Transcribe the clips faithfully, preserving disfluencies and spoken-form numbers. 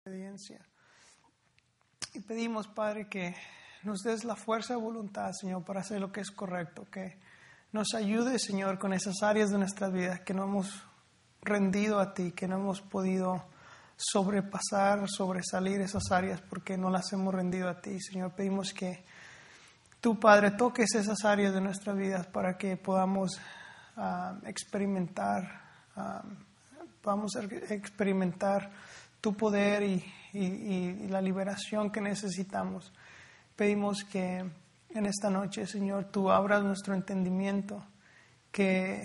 obediencia. Y pedimos, Padre, que nos des la fuerza de voluntad, Señor, para hacer lo que es correcto, que nos ayude, Señor, con esas áreas de nuestras vidas que no hemos rendido a Ti, que no hemos podido sobrepasar, sobresalir esas áreas porque no las hemos rendido a Ti. Señor, pedimos que Tú, Padre, toques esas áreas de nuestras vidas para que podamos uh, experimentar, uh, podamos experimentar Tu poder y, y, y la liberación que necesitamos. Pedimos que en esta noche, Señor, Tú abras nuestro entendimiento, que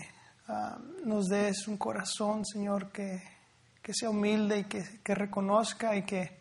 uh, nos des un corazón, Señor, que, que sea humilde y que, que reconozca y que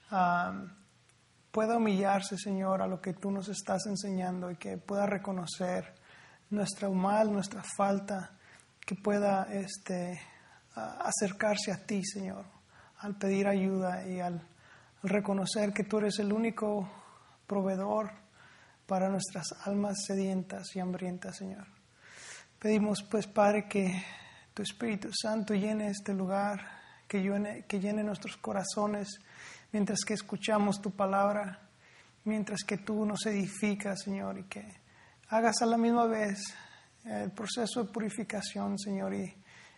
uh, pueda humillarse, Señor, a lo que Tú nos estás enseñando y que pueda reconocer nuestra mal, nuestra falta, que pueda este, uh, acercarse a Ti, Señor, al pedir ayuda y al, al reconocer que Tú eres el único proveedor para nuestras almas sedientas y hambrientas, Señor. Pedimos, pues, Padre, que Tu Espíritu Santo llene este lugar, que llene, que llene nuestros corazones mientras que escuchamos Tu palabra, mientras que Tú nos edificas, Señor, y que hagas a la misma vez el proceso de purificación, Señor, y,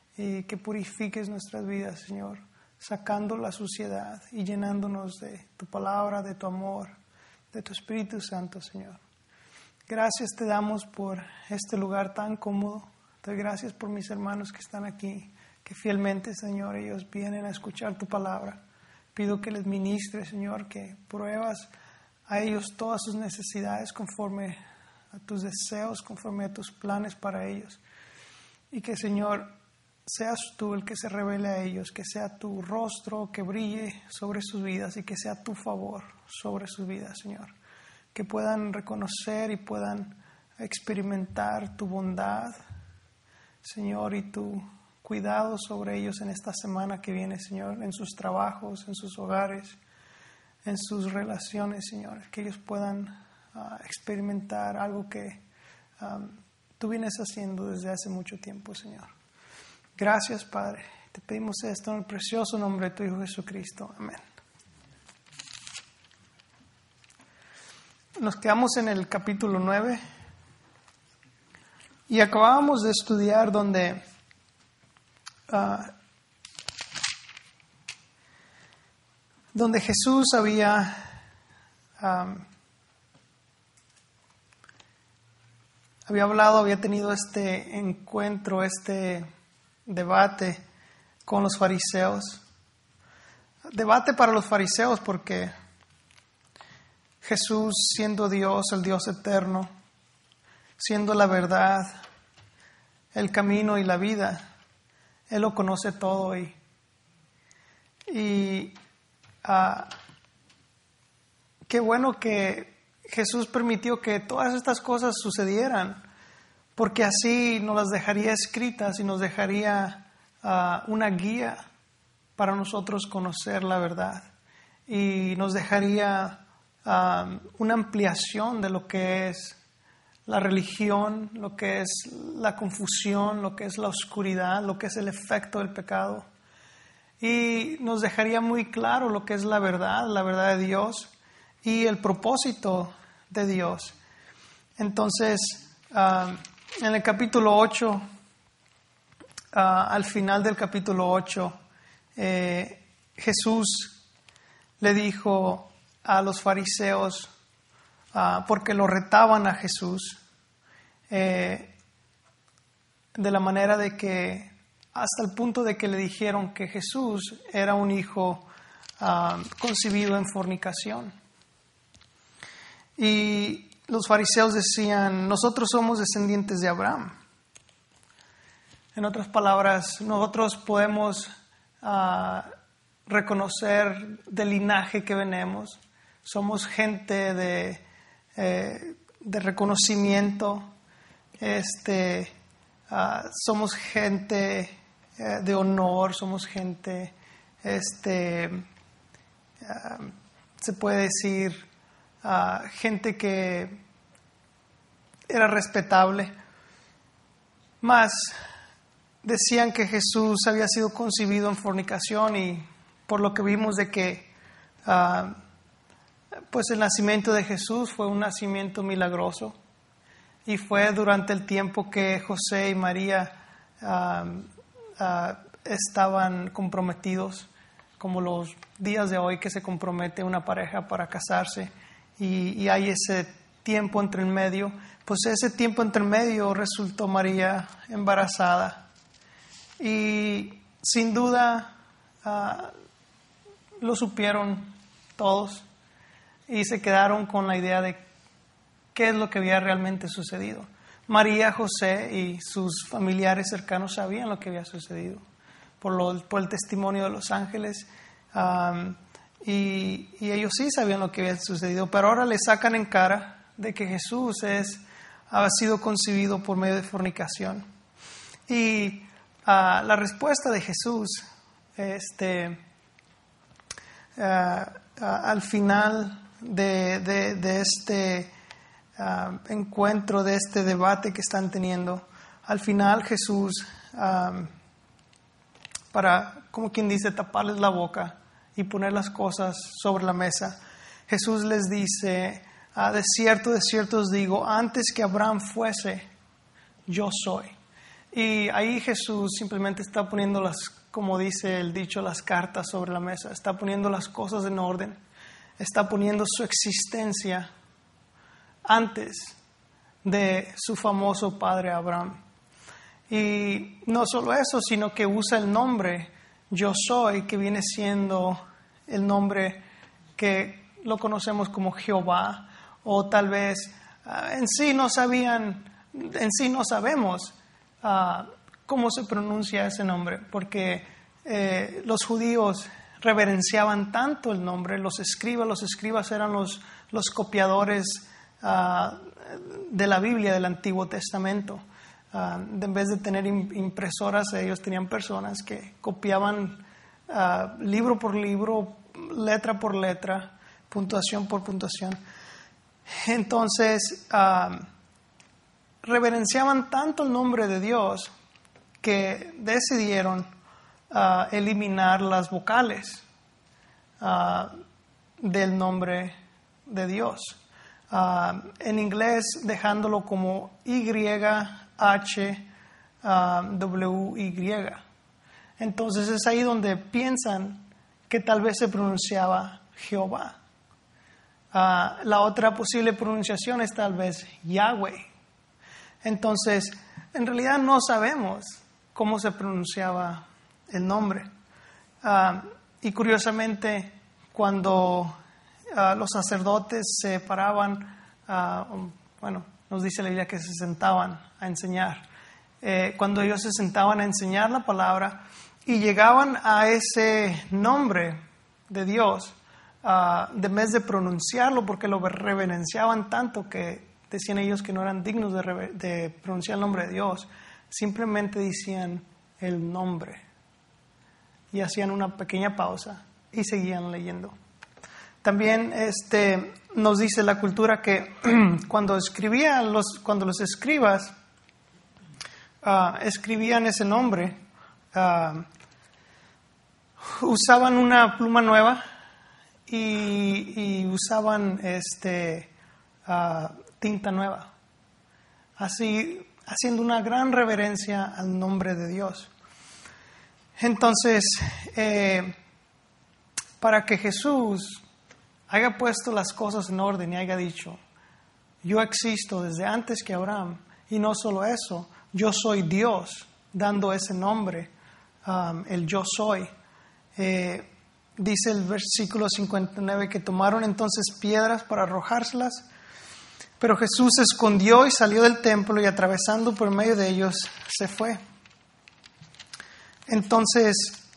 y que purifiques nuestras vidas, Señor, sacando la suciedad y llenándonos de Tu palabra, de Tu amor, de Tu Espíritu Santo, Señor. Gracias te damos por este lugar tan cómodo. Te doy gracias por mis hermanos que están aquí, que fielmente, Señor, ellos vienen a escuchar Tu palabra. Pido que les ministres, Señor, que pruebas a ellos todas sus necesidades conforme a Tus deseos, conforme a Tus planes para ellos. Y que, Señor, seas Tú el que se revele a ellos, que sea Tu rostro que brille sobre sus vidas y que sea Tu favor sobre sus vidas, Señor. Que puedan reconocer y puedan experimentar Tu bondad, Señor, y Tu cuidado sobre ellos en esta semana que viene, Señor, en sus trabajos, en sus hogares, en sus relaciones, Señor. Que ellos puedan uh, experimentar algo que um, Tú vienes haciendo desde hace mucho tiempo, Señor. Gracias, Padre. Te pedimos esto en el precioso nombre de Tu Hijo Jesucristo. Amén. Nos quedamos en el capítulo nueve y acabábamos de estudiar donde uh, donde Jesús había um, había hablado, había tenido este encuentro, este debate con los fariseos. Debate para los fariseos porque Jesús, siendo Dios, el Dios eterno, siendo la verdad, el camino y la vida, Él lo conoce todo y, y uh, qué bueno que Jesús permitió que todas estas cosas sucedieran, porque así nos las dejaría escritas y nos dejaría uh, una guía para nosotros conocer la verdad y nos dejaría uh, una ampliación de lo que es la religión, lo que es la confusión, lo que es la oscuridad, lo que es el efecto del pecado. Y nos dejaría muy claro lo que es la verdad, la verdad de Dios y el propósito de Dios. Entonces, uh, en el capítulo ocho, uh, al final del capítulo ocho, eh, Jesús le dijo a los fariseos, Uh, porque lo retaban a Jesús, eh, de la manera de que, hasta el punto de que le dijeron que Jesús era un hijo uh, concebido en fornicación. Y los fariseos decían, nosotros somos descendientes de Abraham. En otras palabras, nosotros podemos uh, reconocer del linaje que venimos. Somos gente de Eh, de reconocimiento, este, uh, somos gente eh, de honor, somos gente, este, uh, se puede decir, uh, gente que era respetable. Mas decían que Jesús había sido concebido en fornicación y por lo que vimos de que uh, pues el nacimiento de Jesús fue un nacimiento milagroso y fue durante el tiempo que José y María uh, uh, estaban comprometidos, como los días de hoy que se compromete una pareja para casarse y, y hay ese tiempo entre el medio. Pues ese tiempo entre el medio resultó María embarazada y sin duda uh, lo supieron todos y se quedaron con la idea de qué es lo que había realmente sucedido. María, José y sus familiares cercanos sabían lo que había sucedido por, lo, por el testimonio de los ángeles um, y, y ellos sí sabían lo que había sucedido, pero ahora le sacan en cara de que Jesús es, ha sido concebido por medio de fornicación. Y uh, la respuesta de Jesús este, uh, uh, al final de, de, de este uh, encuentro, de este debate que están teniendo, al final Jesús, um, para, como quien dice, taparles la boca y poner las cosas sobre la mesa, Jesús les dice: Ah, de cierto, de cierto os digo, antes que Abraham fuese, yo soy. Y ahí Jesús simplemente está poniendo las, como dice el dicho, las cartas sobre la mesa. Está poniendo las cosas en orden. Está poniendo su existencia antes de su famoso padre Abraham. Y no solo eso, sino que usa el nombre yo soy, que viene siendo el nombre que lo conocemos como Jehová. O tal vez uh, en sí no sabían, en sí no sabemos uh, cómo se pronuncia ese nombre, porque eh, los judíos reverenciaban tanto el nombre, los escribas, los escribas eran los, los copiadores uh, de la Biblia del Antiguo Testamento. Uh, en vez de tener impresoras, ellos tenían personas que copiaban uh, libro por libro, letra por letra, puntuación por puntuación. Entonces, uh, reverenciaban tanto el nombre de Dios que decidieron uh, eliminar las vocales uh, del nombre de Dios. Uh, en inglés, dejándolo como Y H W Y. Entonces, es ahí donde piensan que tal vez se pronunciaba Jehová. Uh, la otra posible pronunciación es tal vez Yahweh. Entonces, en realidad no sabemos cómo se pronunciaba el nombre. Uh, y curiosamente, cuando uh, los sacerdotes se paraban, uh, bueno, nos dice la Biblia que se sentaban a enseñar. Eh, cuando ellos se sentaban a enseñar la palabra y llegaban a ese nombre de Dios, Uh, de vez de pronunciarlo, porque lo reverenciaban tanto que decían ellos que no eran dignos de, re- de pronunciar el nombre de Dios, simplemente decían el nombre y hacían una pequeña pausa y seguían leyendo. También este, nos dice la cultura que cuando escribían los, cuando los escribas uh, escribían ese nombre, uh, usaban una pluma nueva Y, y usaban este, uh, tinta nueva, así haciendo una gran reverencia al nombre de Dios. Entonces, eh, para que Jesús haya puesto las cosas en orden y haya dicho, yo existo desde antes que Abraham, y no solo eso, yo soy Dios, dando ese nombre, um, el yo soy, eh, dice el versículo cincuenta y nueve que tomaron entonces piedras para arrojárselas, pero Jesús se escondió y salió del templo y atravesando por medio de ellos se fue. Entonces,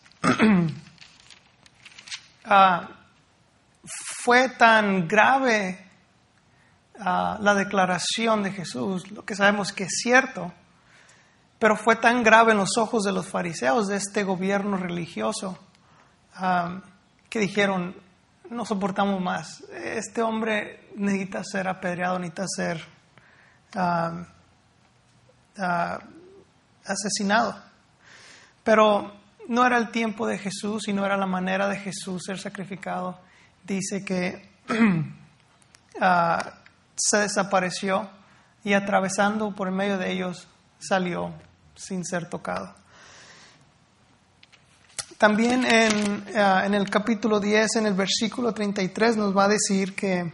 uh, fue tan grave uh, la declaración de Jesús, lo que sabemos que es cierto, pero fue tan grave en los ojos de los fariseos, de este gobierno religioso, Um, que dijeron, no soportamos más, este hombre necesita ser apedreado, necesita ser uh, uh, asesinado. Pero no era el tiempo de Jesús y no era la manera de Jesús ser sacrificado, dice que uh, se desapareció y atravesando por en medio de ellos salió sin ser tocado. También en, uh, en el capítulo diez, en el versículo treinta y tres, nos va a decir que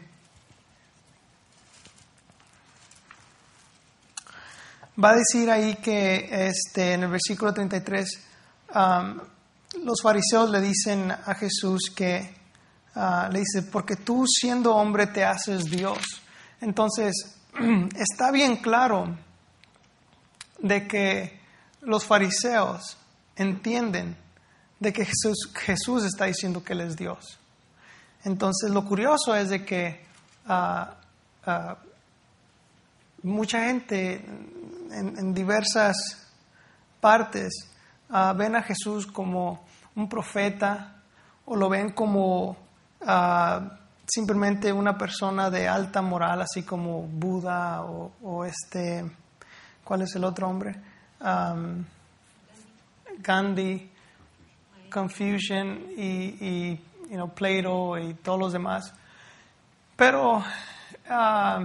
va a decir ahí que este, en el versículo treinta y tres um, los fariseos le dicen a Jesús que uh, le dice, porque tú siendo hombre te haces Dios. Entonces está bien claro de que los fariseos entienden de que Jesús, Jesús está diciendo que Él es Dios. Entonces lo curioso es de que uh, uh, mucha gente en, en diversas partes uh, ven a Jesús como un profeta o lo ven como uh, simplemente una persona de alta moral, así como Buda o, o este, ¿cuál es el otro hombre? Um, Gandhi, Confucian y, y you know, Plato y todos los demás. Pero um,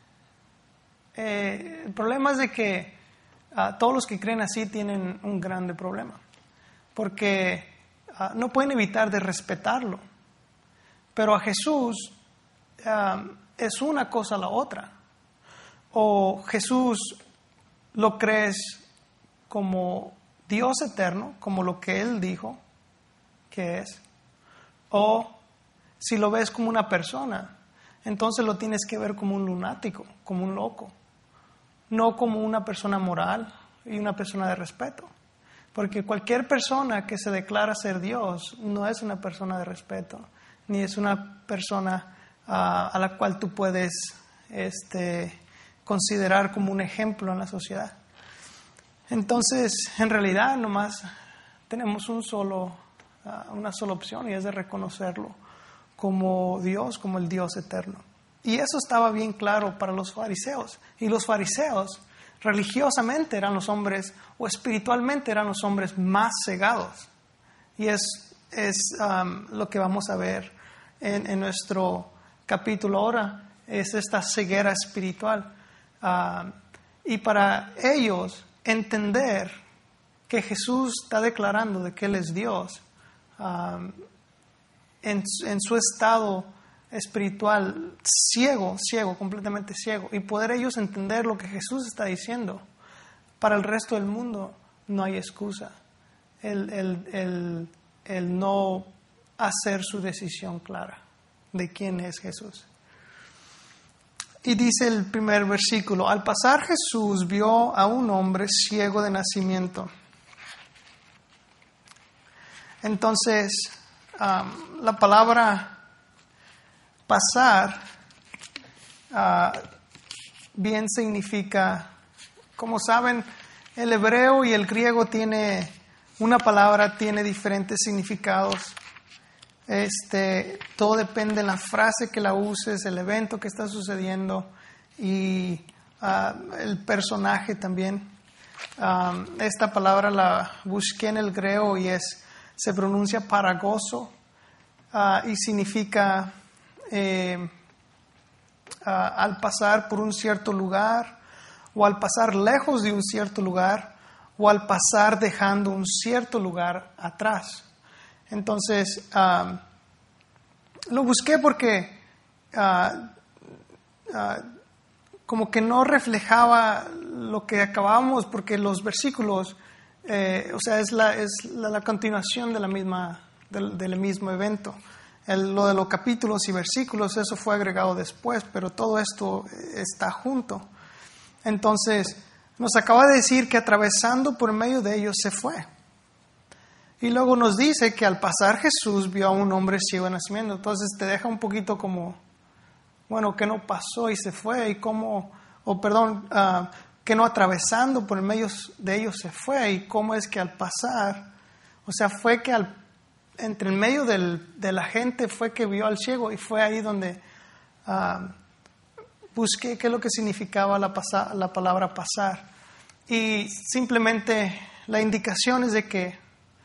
eh, el problema es de que uh, todos los que creen así tienen un grande problema, porque uh, no pueden evitar de respetarlo. Pero a Jesús um, es una cosa la otra. O Jesús lo crees como Dios eterno, como lo que Él dijo que es, o si lo ves como una persona, entonces lo tienes que ver como un lunático, como un loco, no como una persona moral y una persona de respeto. Porque cualquier persona que se declara ser Dios no es una persona de respeto, ni es una persona uh, a la cual tú puedes este, considerar como un ejemplo en la sociedad. Entonces, en realidad, nomás tenemos un solo, uh, una sola opción, y es de reconocerlo como Dios, como el Dios eterno. Y eso estaba bien claro para los fariseos. Y los fariseos, religiosamente, eran los hombres, o espiritualmente eran los hombres más cegados. Y es, es um, lo que vamos a ver en, en nuestro capítulo ahora, es esta ceguera espiritual. Uh, y para ellos, entender que Jesús está declarando de que Él es Dios um, en, en su estado espiritual ciego, ciego, completamente ciego, y poder ellos entender lo que Jesús está diciendo, para el resto del mundo no hay excusa. El, el, el, el no hacer su decisión clara de quién es Jesús. Y dice el primer versículo, al pasar Jesús vio a un hombre ciego de nacimiento. Entonces, um, la palabra pasar uh, bien significa, como saben, el hebreo y el griego tiene, una palabra tiene diferentes significados. Este, todo depende de la frase que la uses, el evento que está sucediendo y uh, el personaje también. Um, esta palabra la busqué en el griego y es, se pronuncia paragoso uh, y significa eh, uh, al pasar por un cierto lugar o al pasar lejos de un cierto lugar o al pasar dejando un cierto lugar atrás. Entonces, um, lo busqué porque uh, uh, como que no reflejaba lo que acabamos, porque los versículos, eh, o sea, es la, es la, la continuación de la misma, del, del mismo evento. El, lo de los capítulos y versículos, eso fue agregado después, pero todo esto está junto. Entonces, nos acaba de decir que atravesando por medio de ellos se fue. Y luego nos dice que al pasar Jesús vio a un hombre ciego de nacimiento. Entonces te deja un poquito como, bueno, que no pasó y se fue, y cómo, o perdón, uh, que no atravesando por el medio de ellos se fue, y cómo es que al pasar, o sea, fue que al, entre el medio del, de la gente fue que vio al ciego, y fue ahí donde uh, busqué qué es lo que significaba la, pasa, la palabra pasar. Y simplemente la indicación es de que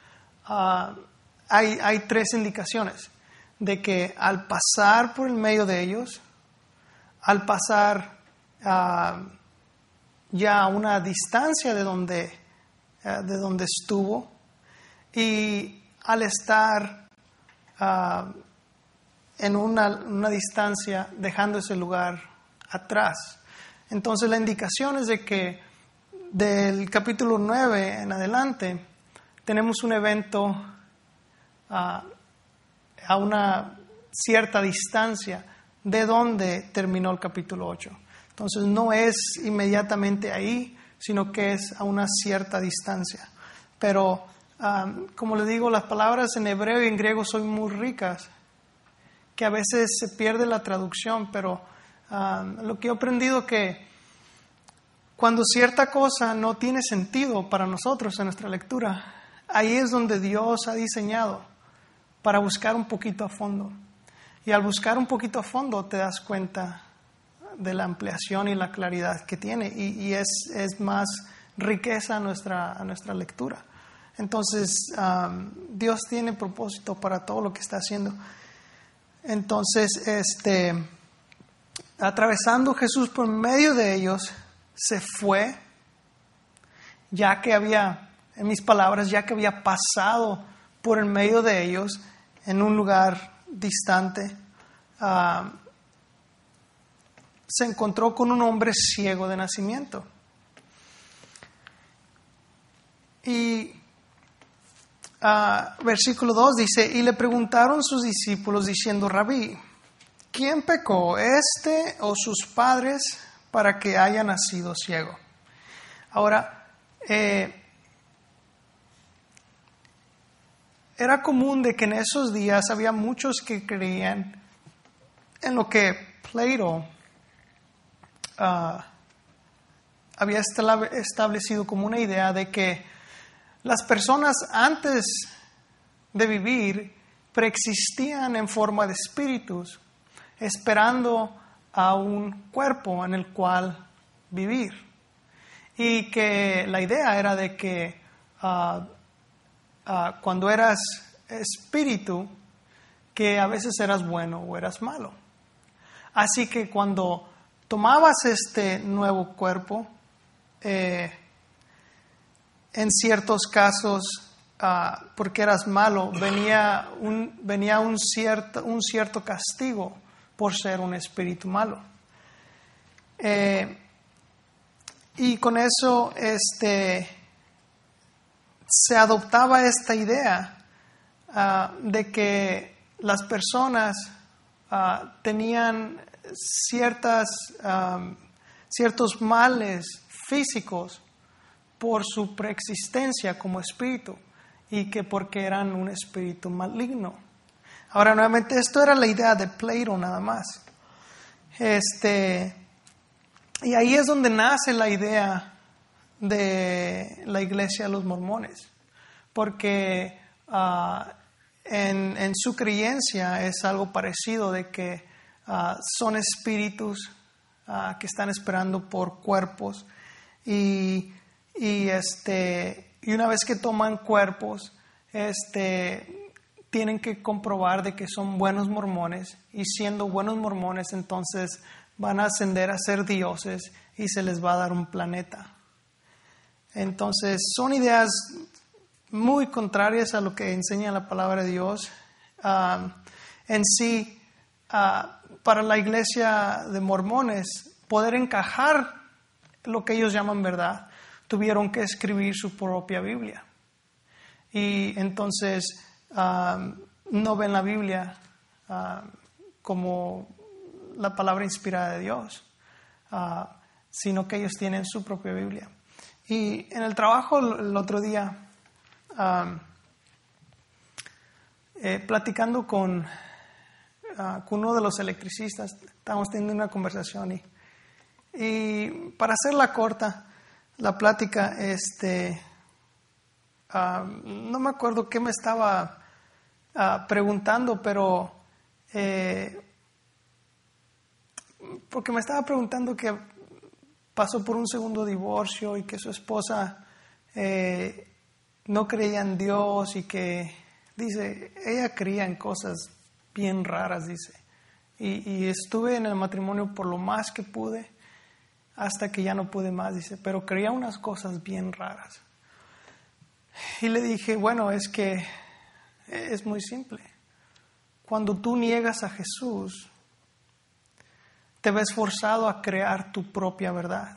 uh, hay, hay tres indicaciones de que al pasar por el medio de ellos, al pasar uh, ya a una distancia de donde, uh, de donde estuvo, y al estar uh, en una, una distancia dejando ese lugar atrás. Entonces la indicación es de que del capítulo nueve en adelante tenemos un evento uh, a una cierta distancia de donde terminó el capítulo ocho. Entonces no es inmediatamente ahí, sino que es a una cierta distancia. Pero um, como les digo, las palabras en hebreo y en griego son muy ricas, que a veces se pierde la traducción, pero um, lo que he aprendido que cuando cierta cosa no tiene sentido para nosotros en nuestra lectura, ahí es donde Dios ha diseñado para buscar un poquito a fondo. Y al buscar un poquito a fondo te das cuenta de la ampliación y la claridad que tiene, y, y es, es más riqueza a nuestra, a nuestra lectura. Entonces, um, Dios tiene propósito para todo lo que está haciendo. Entonces, este, atravesando Jesús por medio de ellos, se fue, ya que había, en mis palabras, ya que había pasado por el medio de ellos en un lugar distante, uh, se encontró con un hombre ciego de nacimiento. Y uh, versículo dos dice, y le preguntaron sus discípulos diciendo, Rabí, ¿quién pecó, este o sus padres, para que haya nacido ciego? Ahora, eh, era común de que en esos días había muchos que creían en lo que Plato uh, había establecido como una idea de que las personas antes de vivir preexistían en forma de espíritus, esperando a un cuerpo en el cual vivir. Y que la idea era de que uh, uh, cuando eras espíritu, que a veces eras bueno o eras malo. Así que cuando tomabas este nuevo cuerpo, eh, en ciertos casos, uh, porque eras malo, venía un, venía un cierto, un cierto castigo por ser un espíritu malo. Eh, y con eso este, se adoptaba esta idea uh, de que las personas uh, tenían ciertas, um, ciertos males físicos por su preexistencia como espíritu, y que porque eran un espíritu maligno. Ahora, nuevamente, esto era la idea de Plato nada más. Este, y ahí es donde nace la idea de la iglesia de los mormones, porque uh, en, en su creencia es algo parecido, de que uh, son espíritus uh, que están esperando por cuerpos, y, y, este, y una vez que toman cuerpos, este... tienen que comprobar de que son buenos mormones, y siendo buenos mormones entonces van a ascender a ser dioses y se les va a dar un planeta. Entonces son ideas muy contrarias a lo que enseña la palabra de Dios. Uh, en sí, uh, para la iglesia de mormones, poder encajar lo que ellos llaman verdad, tuvieron que escribir su propia Biblia. Y entonces Uh, no ven la Biblia uh, como la palabra inspirada de Dios, uh, sino que ellos tienen su propia Biblia. Y en el trabajo el otro día, um, eh, platicando con, uh, con uno de los electricistas, estábamos teniendo una conversación, y, y para hacerla corta, la plática, este... Uh, no me acuerdo qué me estaba uh, preguntando, pero eh, porque me estaba preguntando que pasó por un segundo divorcio y que su esposa eh, no creía en Dios y que, dice, ella creía en cosas bien raras, dice. Y, y estuve en el matrimonio por lo más que pude, hasta que ya no pude más, dice, pero creía unas cosas bien raras. Y le dije, bueno, es que es muy simple. Cuando tú niegas a Jesús, te ves forzado a crear tu propia verdad.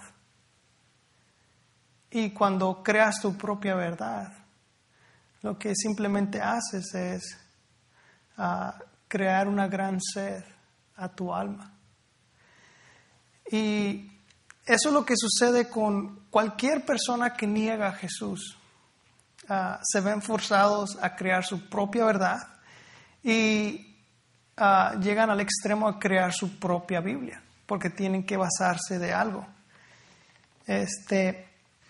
Y cuando creas tu propia verdad, lo que simplemente haces es uh, crear una gran sed a tu alma. Y eso es lo que sucede con cualquier persona que niega a Jesús. Uh, se ven forzados a crear su propia verdad y uh, llegan al extremo a crear su propia Biblia, porque tienen que basarse de algo. Este,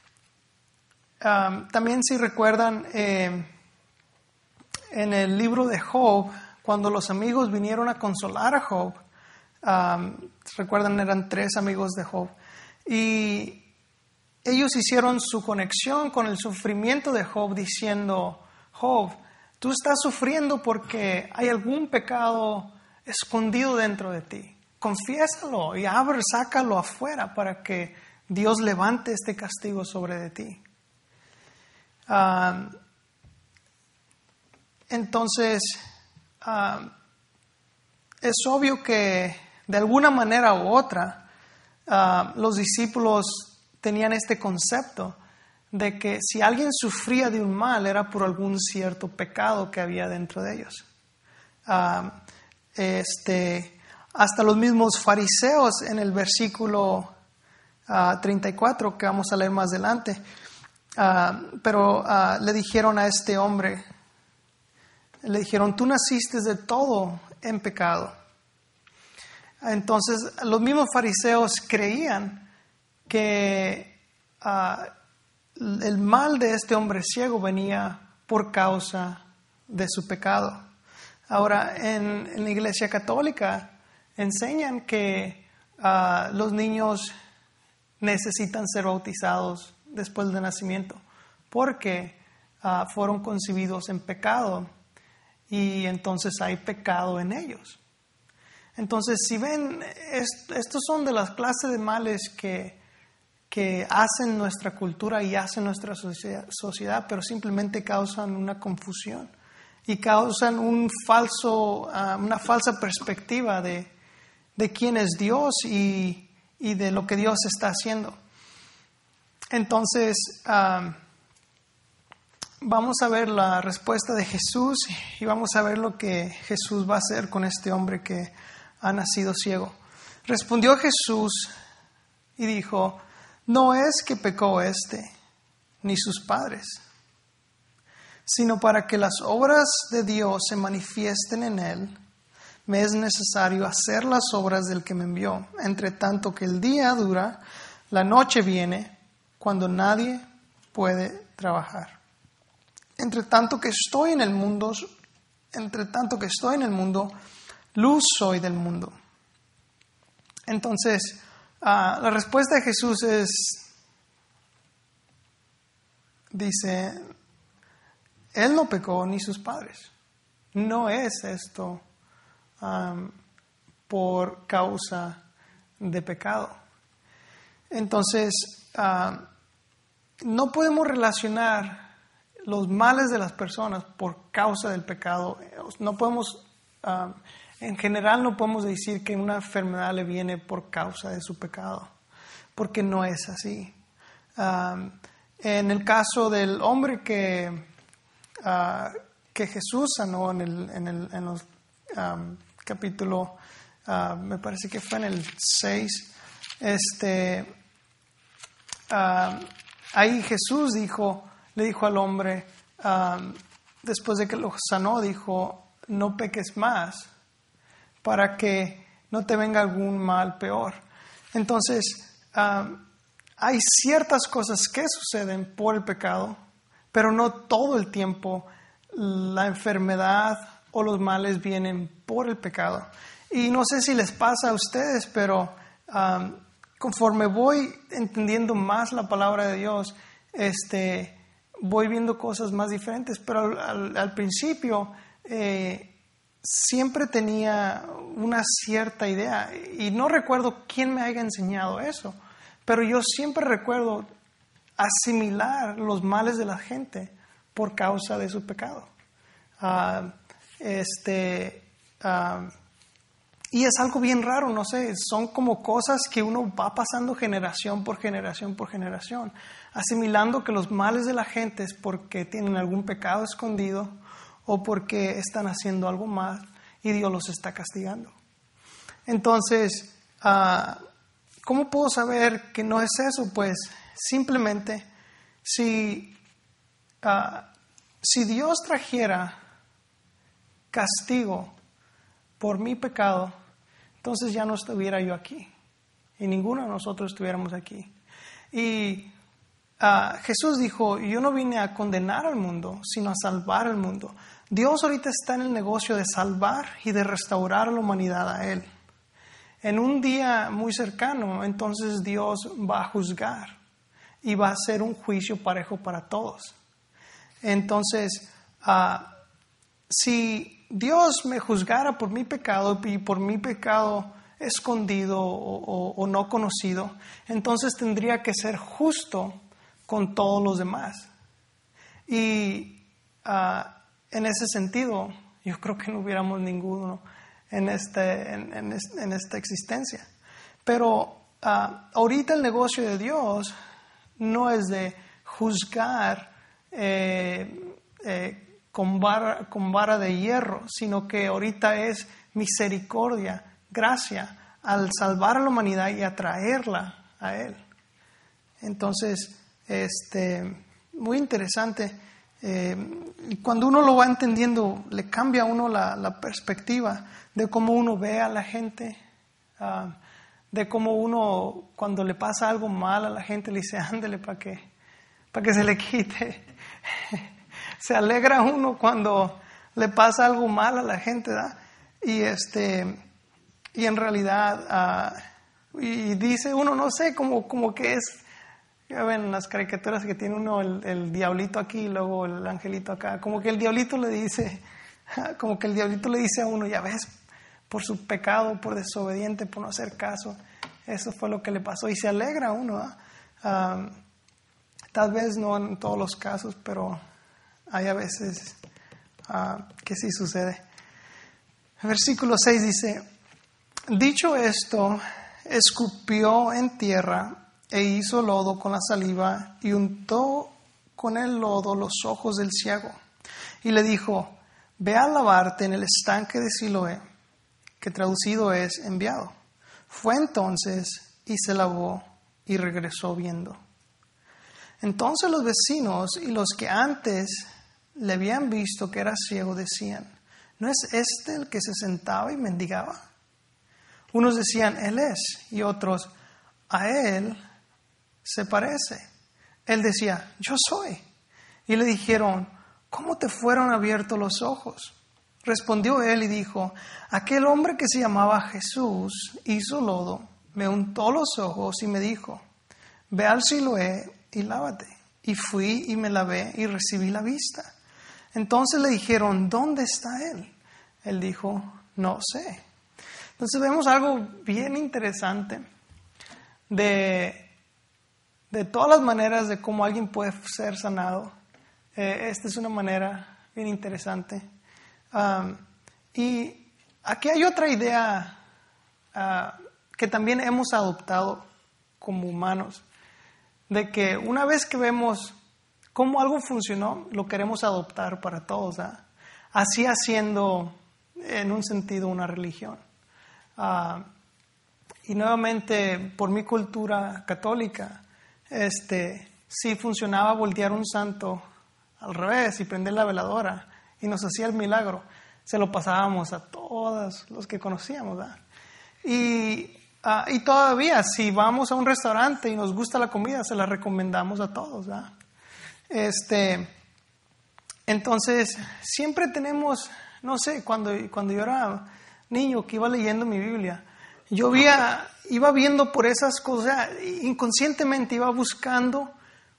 um, también si recuerdan, eh, en el libro de Job, cuando los amigos vinieron a consolar a Job, um, recuerdan, eran tres amigos de Job, y ellos hicieron su conexión con el sufrimiento de Job diciendo, Job, tú estás sufriendo porque hay algún pecado escondido dentro de ti. Confiésalo y abre, sácalo afuera para que Dios levante este castigo sobre de ti. Uh, entonces, uh, es obvio que de alguna manera u otra, uh, los discípulos tenían este concepto de que si alguien sufría de un mal era por algún cierto pecado que había dentro de ellos. Uh, este, hasta los mismos fariseos en el versículo uh, treinta y cuatro, que vamos a leer más adelante, uh, pero uh, le dijeron a este hombre, le dijeron, tú naciste de todo en pecado. Entonces los mismos fariseos creían que uh, el mal de este hombre ciego venía por causa de su pecado. Ahora, en, en la Iglesia Católica enseñan que uh, los niños necesitan ser bautizados después del nacimiento porque uh, fueron concebidos en pecado y entonces hay pecado en ellos. Entonces, si ven, est- estos son de las clases de males que que hacen nuestra cultura y hacen nuestra sociedad, pero simplemente causan una confusión y causan un falso, uh, una falsa perspectiva de, de quién es Dios y, y de lo que Dios está haciendo. Entonces, um, vamos a ver la respuesta de Jesús y vamos a ver lo que Jesús va a hacer con este hombre que ha nacido ciego. Respondió Jesús y dijo, no es que pecó éste, ni sus padres, sino para que las obras de Dios se manifiesten en él, me es necesario hacer las obras del que me envió. Entre tanto que el día dura, la noche viene, cuando nadie puede trabajar. Entre tanto que estoy en el mundo, entre tanto que estoy en el mundo, luz soy del mundo. Entonces, Uh, la respuesta de Jesús es, dice, Él no pecó ni sus padres. No es esto um, por causa de pecado. Entonces, uh, no podemos relacionar los males de las personas por causa del pecado. No podemos... Uh, En general no podemos decir que una enfermedad le viene por causa de su pecado, porque no es así. Um, en el caso del hombre que, uh, que Jesús sanó en el, en el en los, um, capítulo, uh, me parece que fue en el seis, este, uh, ahí Jesús dijo, le dijo al hombre, um, después de que lo sanó, dijo, no peques más, para que no te venga algún mal peor. Entonces, um, hay ciertas cosas que suceden por el pecado, pero no todo el tiempo la enfermedad o los males vienen por el pecado. Y no sé si les pasa a ustedes, pero um, conforme voy entendiendo más la palabra de Dios, este, voy viendo cosas más diferentes, pero al, al, al principio eh, siempre tenía una cierta idea y no recuerdo quién me haya enseñado eso, pero yo siempre recuerdo asimilar los males de la gente por causa de su pecado. Uh, este, uh, y es algo bien raro, no sé, son como cosas que uno va pasando generación por generación por generación, asimilando que los males de la gente es porque tienen algún pecado escondido o porque están haciendo algo mal y Dios los está castigando. Entonces, uh, ¿cómo puedo saber que no es eso? Pues simplemente si, uh, si Dios trajera castigo por mi pecado, entonces ya no estuviera yo aquí y ninguno de nosotros estuviéramos aquí. Y uh, Jesús dijo, yo no vine a condenar al mundo, sino a salvar al mundo. Dios ahorita está en el negocio de salvar y de restaurar a la humanidad a Él. En un día muy cercano, entonces Dios va a juzgar y va a hacer un juicio parejo para todos. Entonces, uh, si Dios me juzgara por mi pecado y por mi pecado escondido o, o, o no conocido, entonces tendría que ser justo con todos los demás. Y uh, en ese sentido, yo creo que no hubiéramos ninguno en, este, en, en, en esta existencia. Pero uh, ahorita el negocio de Dios no es de juzgar eh, eh, con vara, con vara de hierro, sino que ahorita es misericordia, gracia, al salvar a la humanidad y atraerla a Él. Entonces, este, muy interesante. Eh, y cuando uno lo va entendiendo, le cambia a uno la, la perspectiva de cómo uno ve a la gente, uh, de cómo uno, cuando le pasa algo mal a la gente, le dice, ándele para que, para que se le quite. Se alegra uno cuando le pasa algo mal a la gente, ¿verdad? Y este y en realidad uh, y dice uno, no sé, como, como que es, ya ven las caricaturas que tiene uno el, el diablito aquí y luego el angelito acá, como que el diablito le dice, como que el diablito le dice a uno, ya ves, por su pecado, por desobediente, por no hacer caso, eso fue lo que le pasó, y se alegra uno, ¿verdad? Um, tal vez no en todos los casos, pero hay a veces uh, que sí sucede. Versículo seis dice, dicho esto, escupió en tierra e hizo lodo con la saliva y untó con el lodo los ojos del ciego. Y le dijo, ve a lavarte en el estanque de Siloé, que traducido es enviado. Fue entonces y se lavó y regresó viendo. Entonces los vecinos y los que antes le habían visto que era ciego decían, ¿no es este el que se sentaba y mendigaba? Unos decían, él es, y otros, a él se parece. Él decía, yo soy. Y le dijeron, ¿cómo te fueron abiertos los ojos? Respondió él y dijo, aquel hombre que se llamaba Jesús hizo lodo, me untó los ojos y me dijo, ve al Siloé y lávate. Y fui y me lavé y recibí la vista. Entonces le dijeron, ¿dónde está él? Él dijo, no sé. Entonces vemos algo bien interesante de, de todas las maneras de cómo alguien puede ser sanado. Eh, esta es una manera bien interesante. Um, y aquí hay otra idea uh, que también hemos adoptado como humanos, de que una vez que vemos cómo algo funcionó, lo queremos adoptar para todos, ¿eh? Así haciendo en un sentido una religión. Uh, y nuevamente, por mi cultura católica, este, sí funcionaba voltear un santo al revés y prender la veladora y nos hacía el milagro. Se lo pasábamos a todos los que conocíamos, ¿verdad? Y, uh, y todavía, si vamos a un restaurante y nos gusta la comida, se la recomendamos a todos, ¿verdad? Este, entonces, siempre tenemos, no sé, cuando, cuando yo era niño que iba leyendo mi Biblia, yo veía, iba viendo por esas cosas, inconscientemente iba buscando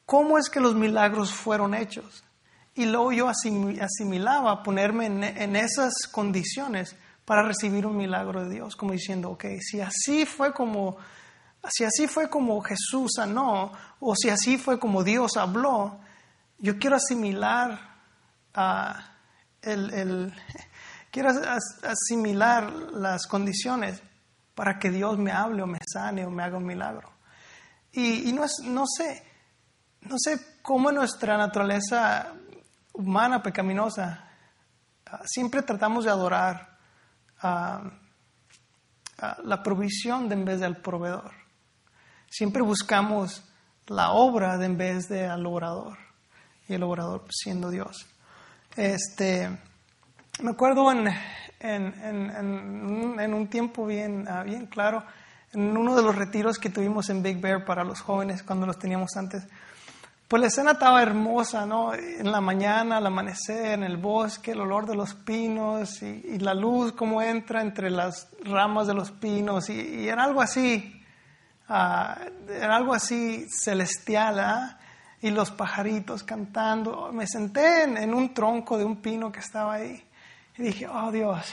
cómo es que los milagros fueron hechos. Y luego yo asimilaba ponerme en, en esas condiciones para recibir un milagro de Dios, como diciendo, ok, si así fue como, si así fue como Jesús sanó, o si así fue como Dios habló, yo quiero asimilar uh, el, el, quiero as, asimilar las condiciones para que Dios me hable o me sane o me haga un milagro. Y, y no, es, no sé, no sé cómo en nuestra naturaleza humana, pecaminosa, uh, siempre tratamos de adorar uh, uh, la provisión de en vez del proveedor. Siempre buscamos la obra de en vez del orador, y el orador siendo Dios. Este, me acuerdo en, en, en, en, en un tiempo bien, uh, bien claro, en uno de los retiros que tuvimos en Big Bear para los jóvenes cuando los teníamos antes. Pues la escena estaba hermosa, ¿no? En la mañana, al amanecer, en el bosque, el olor de los pinos y, y la luz como entra entre las ramas de los pinos y, y era algo así, uh, era algo así celestial, ¿eh? Y los pajaritos cantando. Me senté en, en un tronco de un pino que estaba ahí y dije, oh Dios,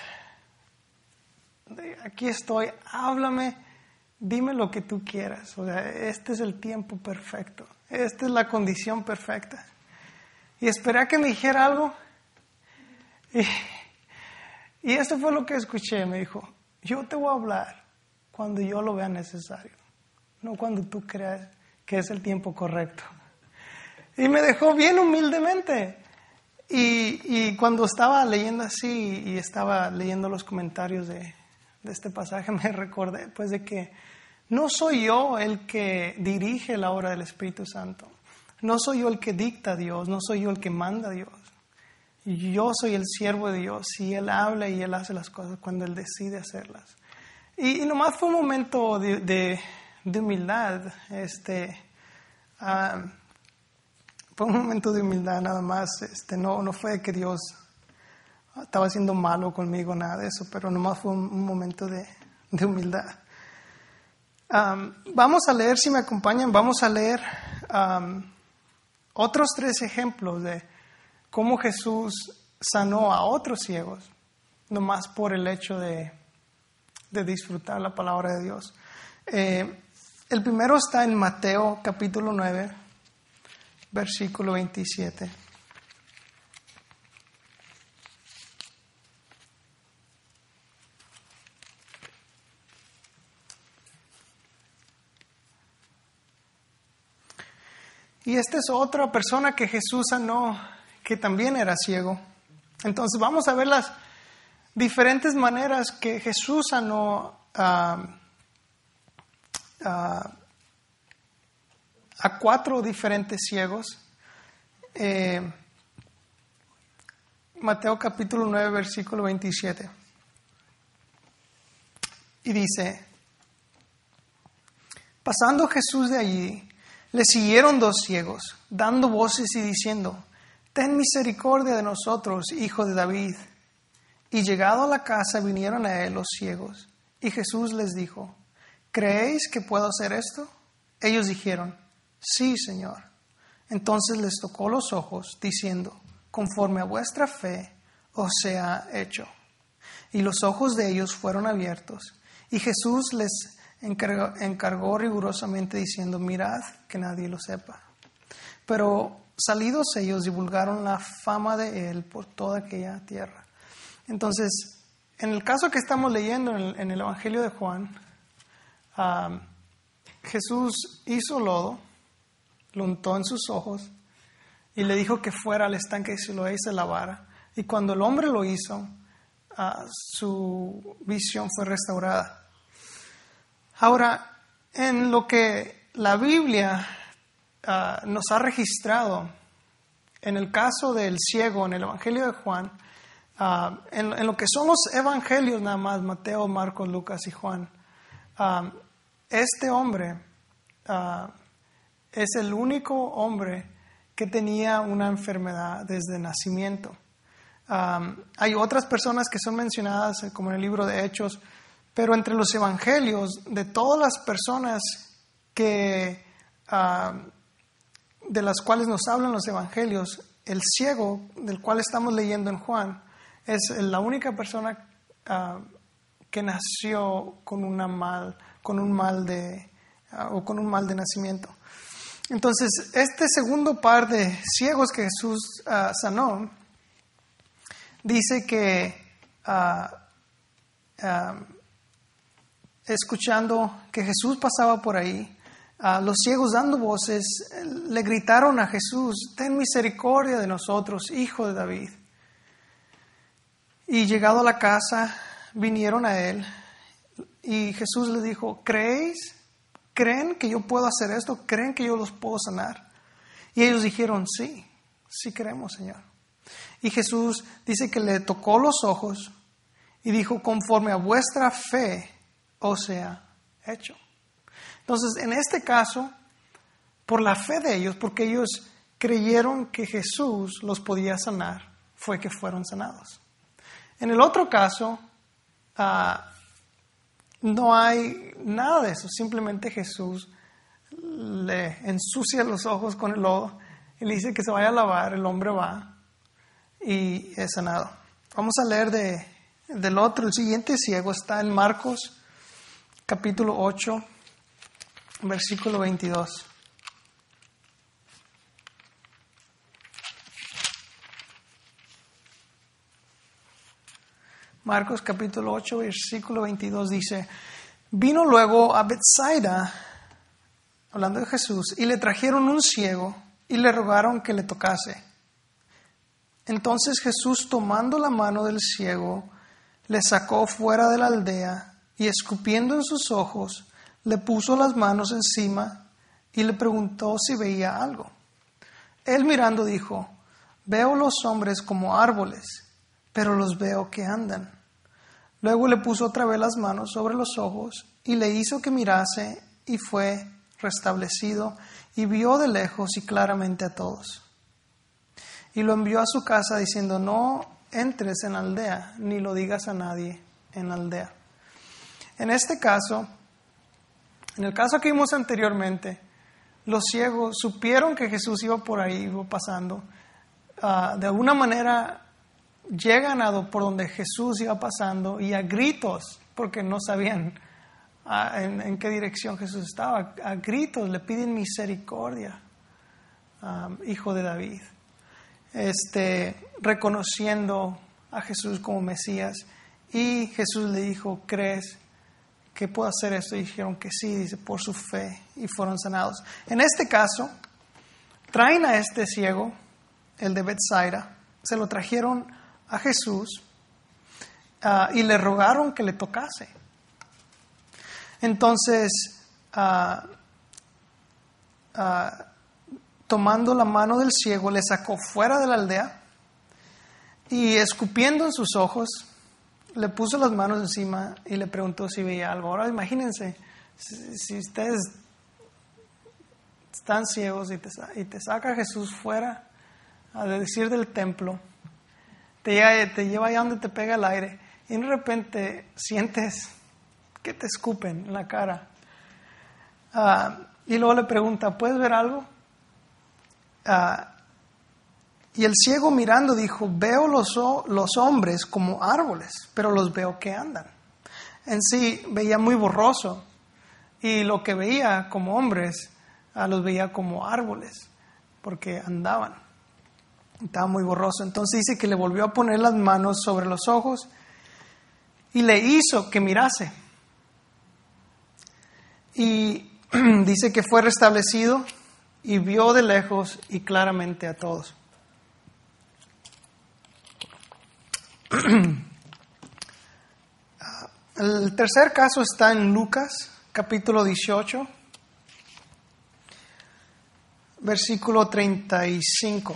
aquí estoy, háblame, dime lo que tú quieras. O sea, este es el tiempo perfecto. Esta es la condición perfecta. Y esperé a que me dijera algo. Y, y esto fue lo que escuché. Me dijo, yo te voy a hablar cuando yo lo vea necesario. No cuando tú creas que es el tiempo correcto. Y me dejó bien humildemente. Y, y cuando estaba leyendo así y estaba leyendo los comentarios de, de este pasaje, me recordé pues de que no soy yo el que dirige la obra del Espíritu Santo. No soy yo el que dicta a Dios. No soy yo el que manda a Dios. Yo soy el siervo de Dios y Él habla y Él hace las cosas cuando Él decide hacerlas. Y, y nomás fue un momento de, de, de humildad. Este, uh, fue un momento de humildad nada más. Este, no, no fue que Dios estaba siendo malo conmigo, nada de eso, pero nomás fue un, un momento de, de humildad. Um, vamos a leer, si me acompañan, vamos a leer um, otros tres ejemplos de cómo Jesús sanó a otros ciegos, nomás por el hecho de, de disfrutar la palabra de Dios. Eh, el primero está en Mateo capítulo nueve, versículo veintisiete. Y esta es otra persona que Jesús sanó, que también era ciego. Entonces vamos a ver las diferentes maneras que Jesús sanó uh, uh, a cuatro diferentes ciegos. Eh, Mateo capítulo nueve, versículo veintisiete. Y dice, pasando Jesús de allí, le siguieron dos ciegos, dando voces y diciendo, ten misericordia de nosotros, hijo de David. Y llegado a la casa vinieron a él los ciegos. Y Jesús les dijo, ¿creéis que puedo hacer esto? Ellos dijeron, sí, Señor. Entonces les tocó los ojos, diciendo, conforme a vuestra fe os sea hecho. Y los ojos de ellos fueron abiertos. Y Jesús les encargó, encargó rigurosamente, diciendo, mirad que nadie lo sepa. Pero salidos ellos divulgaron la fama de él por toda aquella tierra. Entonces, en el caso que estamos leyendo en el, en el Evangelio de Juan, um, Jesús hizo lodo, lo untó en sus ojos y le dijo que fuera al estanque de Siloé y se lavara. Y cuando el hombre lo hizo, uh, su visión fue restaurada. Ahora, en lo que la Biblia uh, nos ha registrado, en el caso del ciego, en el Evangelio de Juan, uh, en, en lo que son los evangelios nada más, Mateo, Marcos, Lucas y Juan, uh, este hombre uh, es el único hombre que tenía una enfermedad desde nacimiento. Um, hay otras personas que son mencionadas, como en el libro de Hechos, pero entre los evangelios, de todas las personas que, uh, de las cuales nos hablan los evangelios, el ciego del cual estamos leyendo en Juan es la única persona uh, que nació con una mal, con un mal de uh, o con un mal de nacimiento. Entonces, este segundo par de ciegos que Jesús uh, sanó dice que uh, uh, escuchando que Jesús pasaba por ahí, Uh, los ciegos dando voces le gritaron a Jesús: ten misericordia de nosotros, hijo de David. Y llegado a la casa, vinieron a él y Jesús les dijo: ¿creéis? ¿Creen que yo puedo hacer esto? ¿Creen que yo los puedo sanar? Y ellos dijeron: sí, sí creemos, Señor. Y Jesús dice que le tocó los ojos y dijo: conforme a vuestra fe os sea hecho. Entonces, en este caso, por la fe de ellos, porque ellos creyeron que Jesús los podía sanar, fue que fueron sanados. En el otro caso, uh, no hay nada de eso. Simplemente Jesús le ensucia los ojos con el lodo y le dice que se vaya a lavar. El hombre va y es sanado. Vamos a leer de, del otro. El siguiente ciego está en Marcos, capítulo ocho. Versículo veintidós. Marcos capítulo ocho, versículo veintidós dice: vino luego a Bethsaida, hablando de Jesús, y le trajeron un ciego y le rogaron que le tocase. Entonces Jesús, tomando la mano del ciego, le sacó fuera de la aldea y, escupiendo en sus ojos, le puso las manos encima y le preguntó si veía algo. Él, mirando, dijo: veo los hombres como árboles, pero los veo que andan. Luego le puso otra vez las manos sobre los ojos y le hizo que mirase, y fue restablecido y vio de lejos y claramente a todos. Y lo envió a su casa diciendo: no entres en la aldea, ni lo digas a nadie en la aldea. En este caso, En el caso que vimos anteriormente, los ciegos supieron que Jesús iba por ahí, iba pasando. Uh, de alguna manera llegan a por donde Jesús iba pasando y a gritos, porque no sabían uh, en, en qué dirección Jesús estaba, a gritos le piden misericordia, um, hijo de David, este, reconociendo a Jesús como Mesías. Y Jesús le dijo: ¿crees que puedo hacer esto? Y dijeron que sí, dice, por su fe, y fueron sanados. En este caso, traen a este ciego, el de Bethsaida, se lo trajeron a Jesús uh, y le rogaron que le tocase. Entonces, uh, uh, tomando la mano del ciego, le sacó fuera de la aldea y, escupiendo en sus ojos, le puso las manos encima y le preguntó si veía algo. Ahora imagínense, si, si ustedes están ciegos y te, y te saca Jesús fuera, a decir, del templo, te lleva, te lleva allá donde te pega el aire, y de repente sientes que te escupen en la cara. Uh, y luego le pregunta: ¿puedes ver algo? Uh, Y el ciego, mirando, dijo: veo los, los hombres como árboles, pero los veo que andan. En sí veía muy borroso, y lo que veía como hombres, uh, los veía como árboles, porque andaban. Estaba muy borroso. Entonces dice que le volvió a poner las manos sobre los ojos y le hizo que mirase. Y dice que fue restablecido y vio de lejos y claramente a todos. El tercer caso está en Lucas, capítulo dieciocho, versículo treinta y cinco.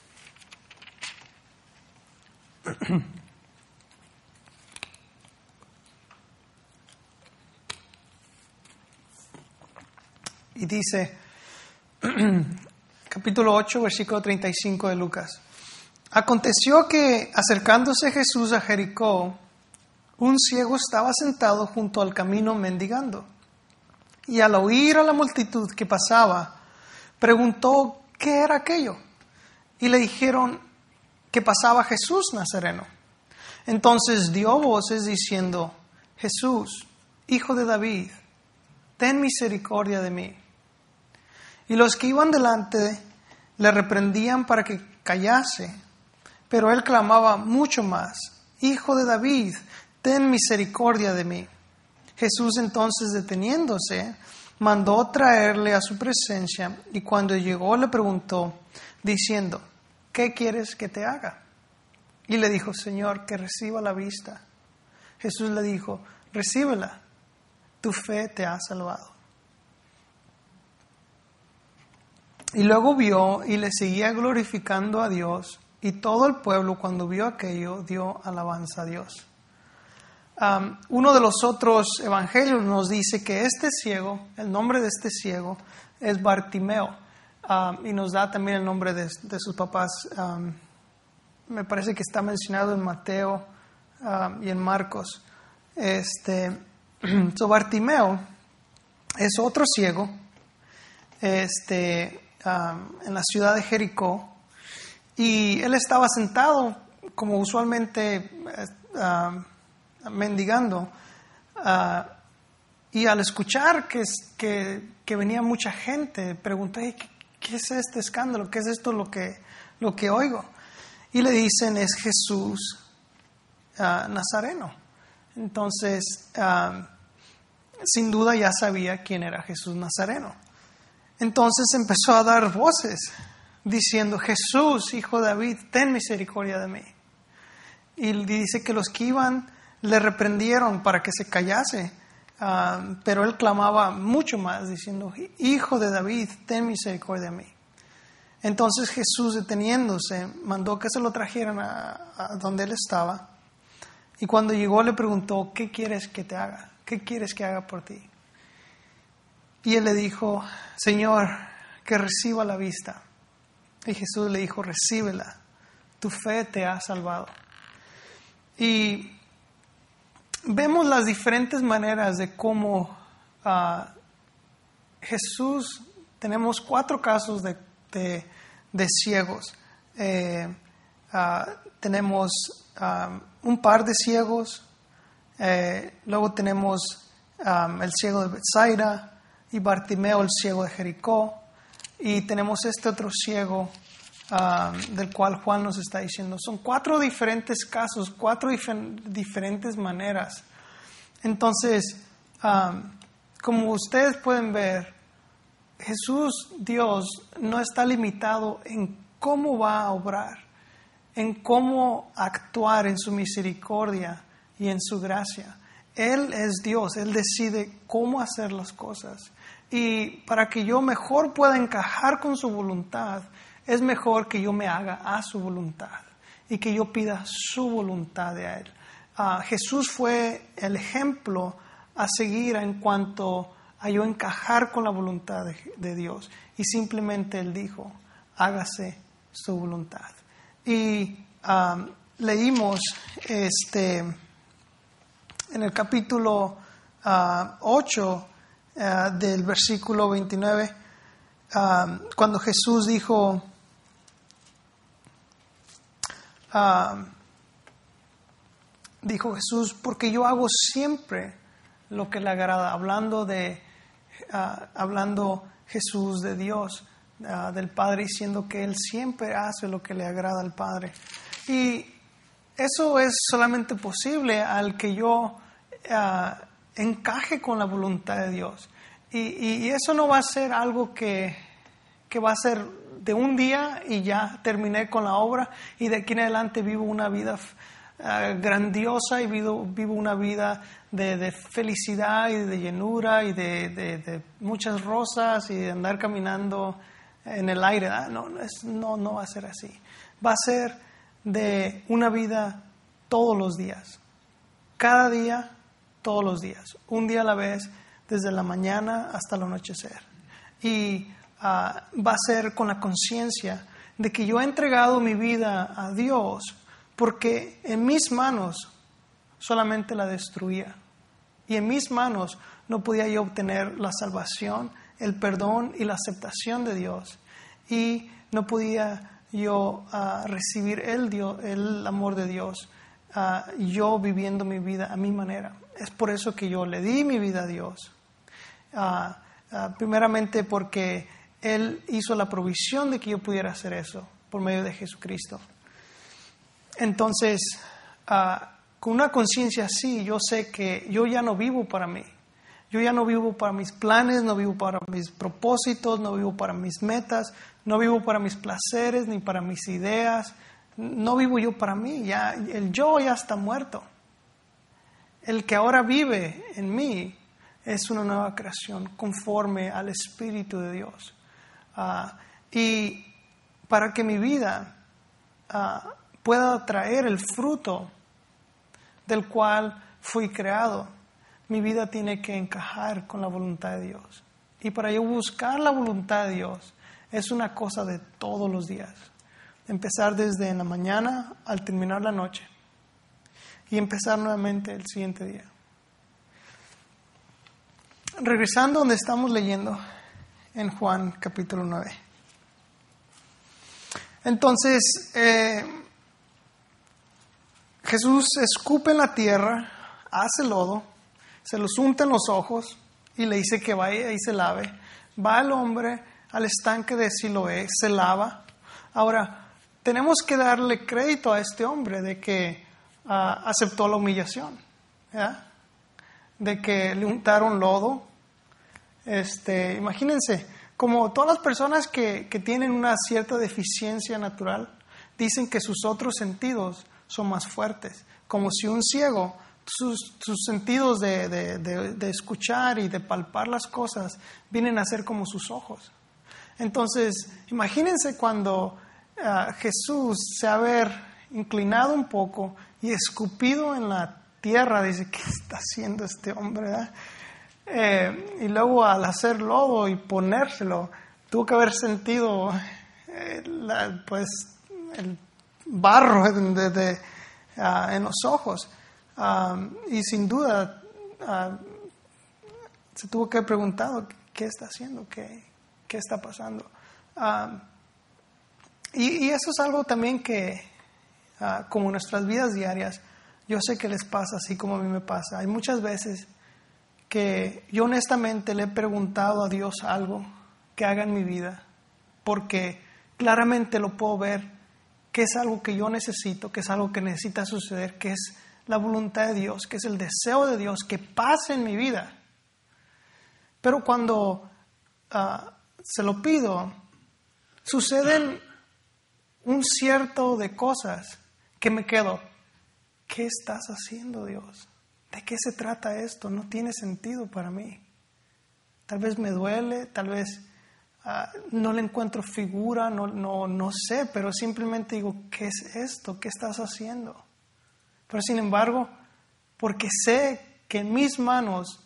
Y dice, capítulo ocho, versículo treinta y cinco de Lucas: aconteció que, acercándose Jesús a Jericó, un ciego estaba sentado junto al camino mendigando. Y al oír a la multitud que pasaba, preguntó ¿qué era aquello? Y le dijeron que pasaba Jesús Nazareno. Entonces dio voces diciendo, Jesús, Hijo de David, ten misericordia de mí. Y los que iban delante le reprendían para que callase, pero él clamaba mucho más, Hijo de David, ten misericordia de mí. Jesús entonces, deteniéndose, mandó traerle a su presencia, y cuando llegó le preguntó, diciendo, ¿qué quieres que te haga? Y le dijo, Señor, que reciba la vista. Jesús le dijo, recíbela, tu fe te ha salvado. Y luego vio y le seguía glorificando a Dios, y todo el pueblo cuando vio aquello dio alabanza a Dios. Um, uno de los otros evangelios nos dice que este ciego, el nombre de este ciego es Bartimeo, um, y nos da también el nombre de, de sus papás. Um, me parece que está mencionado en Mateo um, y en Marcos. Este, so Bartimeo es otro ciego este, um, en la ciudad de Jericó, y él estaba sentado como usualmente um, mendigando, uh, y al escuchar que, que, que venía mucha gente, pregunté, ¿qué, ¿qué es este escándalo? ¿Qué es esto lo que, lo que oigo? Y le dicen, es Jesús uh, Nazareno. Entonces, uh, sin duda ya sabía quién era Jesús Nazareno. Entonces empezó a dar voces, diciendo, Jesús, Hijo de David, ten misericordia de mí. Y dice que los que iban le reprendieron para que se callase, uh, pero él clamaba mucho más, diciendo, Hijo de David, ten misericordia de mí. Entonces Jesús, deteniéndose, mandó que se lo trajeran a, a donde él estaba, y cuando llegó le preguntó, ¿qué quieres que te haga? ¿Qué quieres que haga por ti? Y él le dijo, Señor, que reciba la vista. Y Jesús le dijo, recíbela, tu fe te ha salvado. Y vemos las diferentes maneras de cómo uh, Jesús, tenemos cuatro casos de, de, de ciegos. Eh, uh, tenemos um, un par de ciegos, eh, luego tenemos um, el ciego de Betsaida y Bartimeo, el ciego de Jericó, y tenemos este otro ciego um, del cual Juan nos está diciendo. Son cuatro diferentes casos, cuatro dif- diferentes maneras. Entonces, um, como ustedes pueden ver, Jesús, Dios, no está limitado en cómo va a obrar, en cómo actuar en su misericordia y en su gracia. Él es Dios, Él decide cómo hacer las cosas. Y para que yo mejor pueda encajar con su voluntad, es mejor que yo me haga a su voluntad y que yo pida su voluntad de Él. Uh, Jesús fue el ejemplo a seguir en cuanto a yo encajar con la voluntad de, de Dios. Y simplemente Él dijo, hágase su voluntad. Y um, leímos este, en el capítulo uh, ocho uh, del versículo veintinueve, uh, cuando Jesús dijo, uh, dijo Jesús, porque yo hago siempre lo que le agrada, hablando de, uh, hablando Jesús de Dios, uh, del Padre, diciendo que Él siempre hace lo que le agrada al Padre. Y eso es solamente posible al que yo uh, encaje con la voluntad de Dios. Y, y, y eso no va a ser algo que, que va a ser de un día y ya terminé con la obra y de aquí en adelante vivo una vida Uh, grandiosa y vivo, vivo una vida de, de felicidad y de llenura y de, de, de muchas rosas y de andar caminando en el aire. Ah, no, es, no, no va a ser así. Va a ser de una vida todos los días. Cada día, todos los días. Un día a la vez, desde la mañana hasta el anochecer. Y uh, va a ser con la conciencia de que yo he entregado mi vida a Dios, porque en mis manos solamente la destruía. Y en mis manos no podía yo obtener la salvación, el perdón y la aceptación de Dios. y no podía yo uh, recibir el, Dios, el amor de Dios, uh, yo viviendo mi vida a mi manera. Es por eso que yo le di mi vida a Dios. Uh, uh, primeramente porque Él hizo la provisión de que yo pudiera hacer eso por medio de Jesucristo. Entonces, uh, con una conciencia así, yo sé que yo ya no vivo para mí. Yo ya no vivo para mis planes, no vivo para mis propósitos, no vivo para mis metas, no vivo para mis placeres ni para mis ideas. No vivo yo para mí. Ya, el yo ya está muerto. El que ahora vive en mí es una nueva creación conforme al Espíritu de Dios. Uh, y para que mi vida uh, pueda traer el fruto del cual fui creado, mi vida tiene que encajar con la voluntad de Dios. Y para yo buscar la voluntad de Dios es una cosa de todos los días. Empezar desde en la mañana al terminar la noche. Y empezar nuevamente el siguiente día. Regresando donde estamos leyendo en Juan capítulo nueve. Entonces, eh, Jesús escupe en la tierra, hace lodo, se los unta en los ojos y le dice que vaya y se lave. Va el hombre al estanque de Siloé, se lava. Ahora, tenemos que darle crédito a este hombre de que uh, aceptó la humillación, ¿ya? De que le untaron lodo. Este, imagínense, como todas las personas que, que tienen una cierta deficiencia natural, dicen que sus otros sentidos son más fuertes. Como si un ciego, sus, sus sentidos de, de, de, de escuchar y de palpar las cosas vienen a ser como sus ojos. Entonces, imagínense cuando uh, Jesús se ha ver inclinado un poco y escupido en la tierra, dice, ¿qué está haciendo este hombre? ¿verdad? Eh, y luego al hacer lodo y ponérselo, tuvo que haber sentido eh, la, pues el barro de, de, uh, en los ojos. Um, y sin duda uh, se tuvo que haber preguntado qué está haciendo, qué, qué está pasando. Um, y, y eso es algo también que, uh, como en nuestras vidas diarias, yo sé que les pasa así como a mí me pasa. Hay muchas veces que yo honestamente le he preguntado a Dios algo que haga en mi vida, porque claramente lo puedo ver, que es algo que yo necesito, que es algo que necesita suceder, que es la voluntad de Dios, que es el deseo de Dios que pase en mi vida. Pero cuando uh, se lo pido, suceden un cierto de cosas que me quedo, ¿qué estás haciendo, Dios? ¿De qué se trata esto? No tiene sentido para mí. Tal vez me duele, tal vez uh, no le encuentro figura, no, no, no sé, pero simplemente digo, ¿qué es esto? ¿Qué estás haciendo? Pero sin embargo, porque sé que en mis manos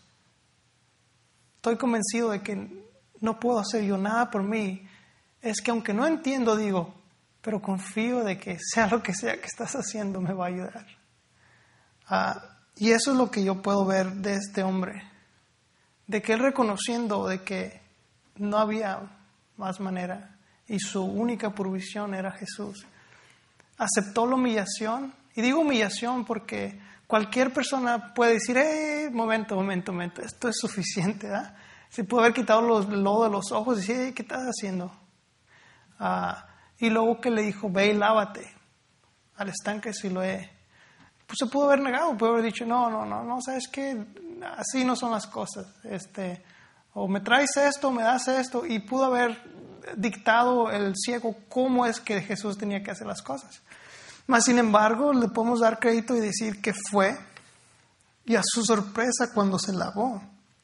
estoy convencido de que no puedo hacer yo nada por mí, es que aunque no entiendo, digo, pero confío de que sea lo que sea que estás haciendo, me va a ayudar. Uh, y eso es lo que yo puedo ver de este hombre, de que él reconociendo de que no había más manera y su única provisión era Jesús, aceptó la humillación. Y digo humillación porque cualquier persona puede decir, hey, momento, momento, momento, esto es suficiente, ¿verdad? Se puede haber quitado los lodo de los ojos y decir, hey, ¿qué estás haciendo? Uh, y luego que le dijo, ve y lávate al estanque de Siloé. Pues se pudo haber negado, pudo haber dicho, no, no, no, no, ¿sabes qué? Así no son las cosas. Este, o me traes esto, me das esto, y pudo haber dictado el ciego cómo es que Jesús tenía que hacer las cosas. Mas, sin embargo, le podemos dar crédito y decir que fue, y a su sorpresa, cuando se lavó,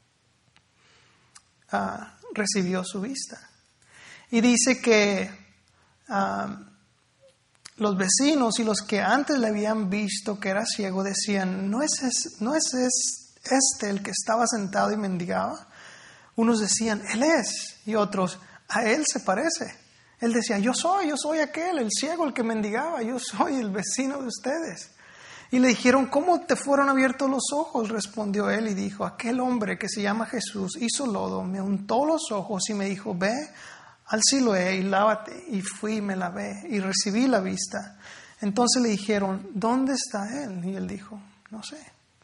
uh, recibió su vista. Y dice que uh, los vecinos y los que antes le habían visto que era ciego decían, ¿no es, es, ¿no es, es este el que estaba sentado y mendigaba? Unos decían, él es, y otros, a él se parece. Él decía, yo soy, yo soy aquel, el ciego, el que mendigaba, yo soy el vecino de ustedes. Y le dijeron, ¿cómo te fueron abiertos los ojos? Respondió él y dijo, aquel hombre que se llama Jesús hizo lodo, me untó los ojos y me dijo, ve, al Siloé y lávate. Y fui y me lavé y recibí la vista. Entonces le dijeron, ¿dónde está él? Y él dijo, no sé.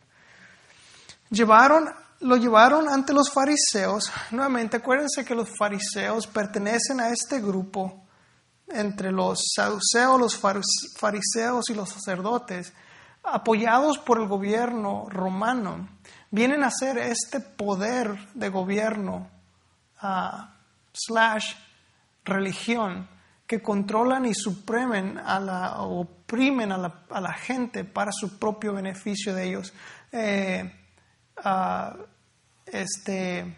Llevaron, lo llevaron ante los fariseos. Nuevamente, acuérdense que los fariseos pertenecen a este grupo entre los saduceos, los fariseos y los sacerdotes, apoyados por el gobierno romano. Vienen a ser este poder de gobierno uh, slash religión que controlan y suprimen a la, oprimen a la, a la gente para su propio beneficio de ellos. Eh, uh, este,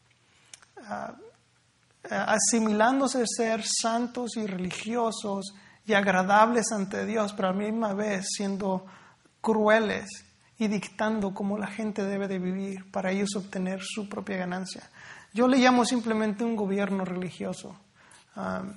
uh, asimilándose a ser santos y religiosos y agradables ante Dios, pero a la misma vez siendo crueles y dictando cómo la gente debe de vivir para ellos obtener su propia ganancia. Yo le llamo simplemente un gobierno religioso. Um,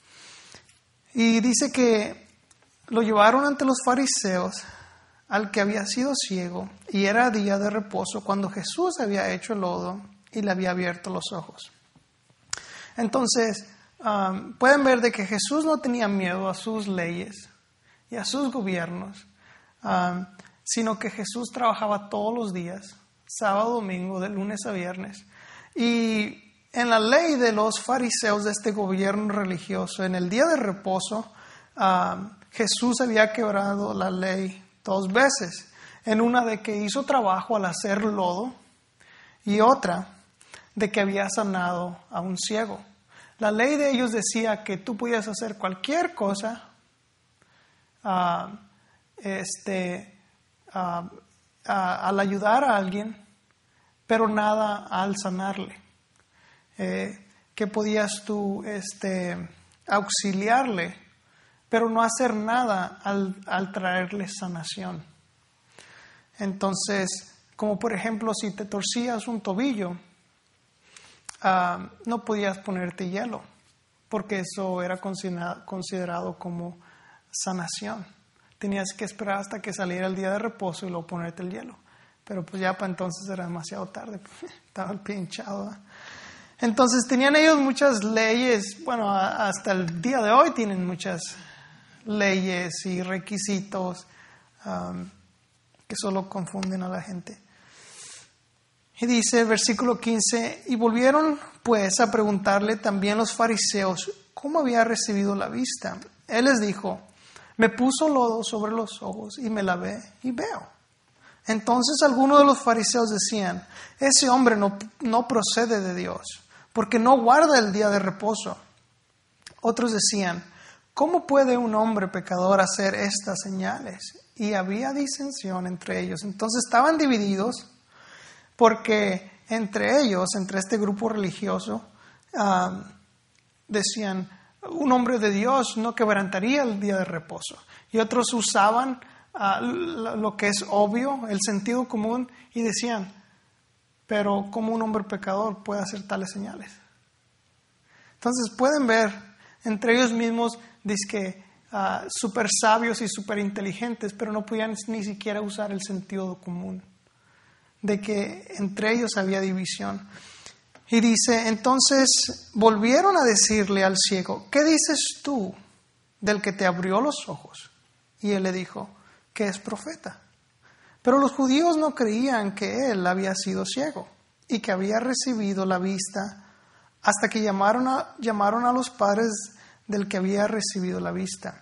y dice que lo llevaron ante los fariseos, al que había sido ciego, y era día de reposo cuando Jesús había hecho el lodo y le había abierto los ojos. Entonces, um, pueden ver de que Jesús no tenía miedo a sus leyes y a sus gobiernos, um, sino que Jesús trabajaba todos los días, sábado, domingo, de lunes a viernes. Y en la ley de los fariseos de este gobierno religioso, en el día de reposo, um, Jesús había quebrado la ley dos veces. En una de que hizo trabajo al hacer lodo y otra de que había sanado a un ciego. La ley de ellos decía que tú podías hacer cualquier cosa uh, este, uh, uh, al ayudar a alguien, pero nada al sanarle. Eh, que podías tú este, auxiliarle, pero no hacer nada al, al traerle sanación. Entonces, como por ejemplo, si te torcías un tobillo, Uh, no podías ponerte hielo, porque eso era considerado, considerado como sanación. Tenías que esperar hasta que saliera el día de reposo y luego ponerte el hielo. Pero pues ya para entonces era demasiado tarde, estaba el pie hinchado, ¿eh? Entonces tenían ellos muchas leyes, bueno, a, hasta el día de hoy tienen muchas leyes y requisitos um, que solo confunden a la gente. Y dice, versículo quince, y volvieron pues a preguntarle también los fariseos cómo había recibido la vista. Él les dijo, me puso lodo sobre los ojos y me lavé y veo. Entonces algunos de los fariseos decían, ese hombre no, no procede de Dios, porque no guarda el día de reposo. Otros decían, ¿cómo puede un hombre pecador hacer estas señales? Y había disensión entre ellos. Entonces estaban divididos, porque entre ellos, entre este grupo religioso, uh, decían, un hombre de Dios no quebrantaría el día de reposo. Y otros usaban uh, lo que es obvio, el sentido común, y decían, pero ¿cómo un hombre pecador puede hacer tales señales? Entonces pueden ver, entre ellos mismos, dizque uh, súper sabios y súper inteligentes, pero no podían ni siquiera usar el sentido común, de que entre ellos había división. Y dice, entonces volvieron a decirle al ciego, ¿qué dices tú del que te abrió los ojos? Y él le dijo, que es profeta. Pero los judíos no creían que él había sido ciego y que había recibido la vista hasta que llamaron a, llamaron a los padres del que había recibido la vista.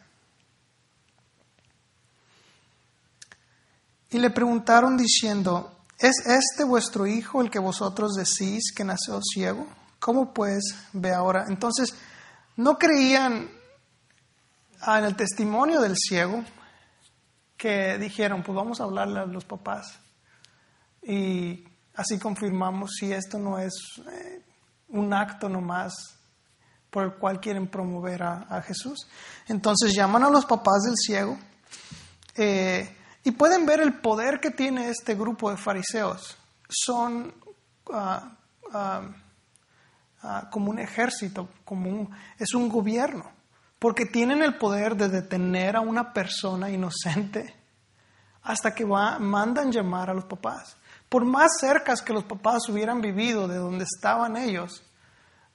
Y le preguntaron diciendo, ¿es este vuestro hijo el que vosotros decís que nació ciego? ¿Cómo pues ve ahora? Entonces, no creían en el testimonio del ciego, que dijeron, pues vamos a hablarle a los papás. Y así confirmamos si esto no es eh, un acto nomás por el cual quieren promover a, a Jesús. Entonces llaman a los papás del ciego. Eh, Y pueden ver el poder que tiene este grupo de fariseos. Son uh, uh, uh, como un ejército, como un, es un gobierno, porque tienen el poder de detener a una persona inocente hasta que va, mandan llamar a los papás. Por más cercas que los papás hubieran vivido de donde estaban ellos,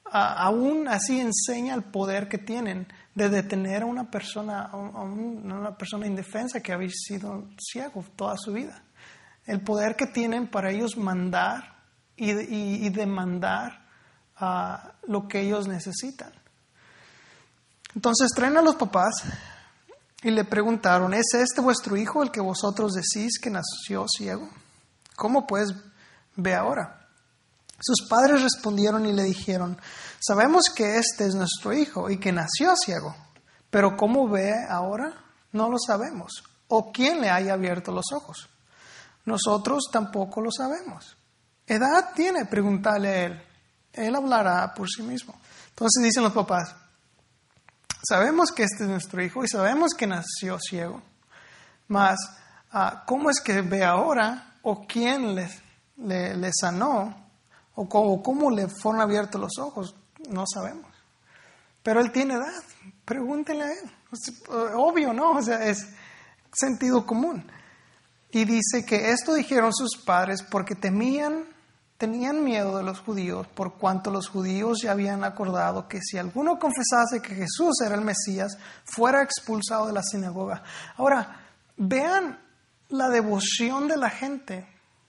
a, aún así enseña el poder que tienen de detener a una persona, a un, a una persona indefensa que había sido ciego toda su vida. El poder que tienen para ellos mandar y, y, y demandar uh, lo que ellos necesitan. Entonces traen a los papás y le preguntaron, ¿es este vuestro hijo el que vosotros decís que nació ciego? ¿Cómo pues ve ahora? Sus padres respondieron y le dijeron, sabemos que este es nuestro hijo y que nació ciego, pero ¿cómo ve ahora? No lo sabemos. ¿O quién le haya abierto los ojos? Nosotros tampoco lo sabemos. ¿Edad tiene? Pregúntale a él. Él hablará por sí mismo. Entonces dicen los papás, sabemos que este es nuestro hijo y sabemos que nació ciego, mas uh, ¿cómo es que ve ahora? ¿O quién le, le, le sanó? ¿O cómo, cómo le fueron abiertos los ojos? No sabemos. Pero él tiene edad. Pregúntenle a él. Obvio, ¿no? O sea, es sentido común. Y dice que esto dijeron sus padres porque temían, tenían miedo de los judíos, por cuanto los judíos ya habían acordado que si alguno confesase que Jesús era el Mesías, fuera expulsado de la sinagoga. Ahora, vean la devoción de la gente,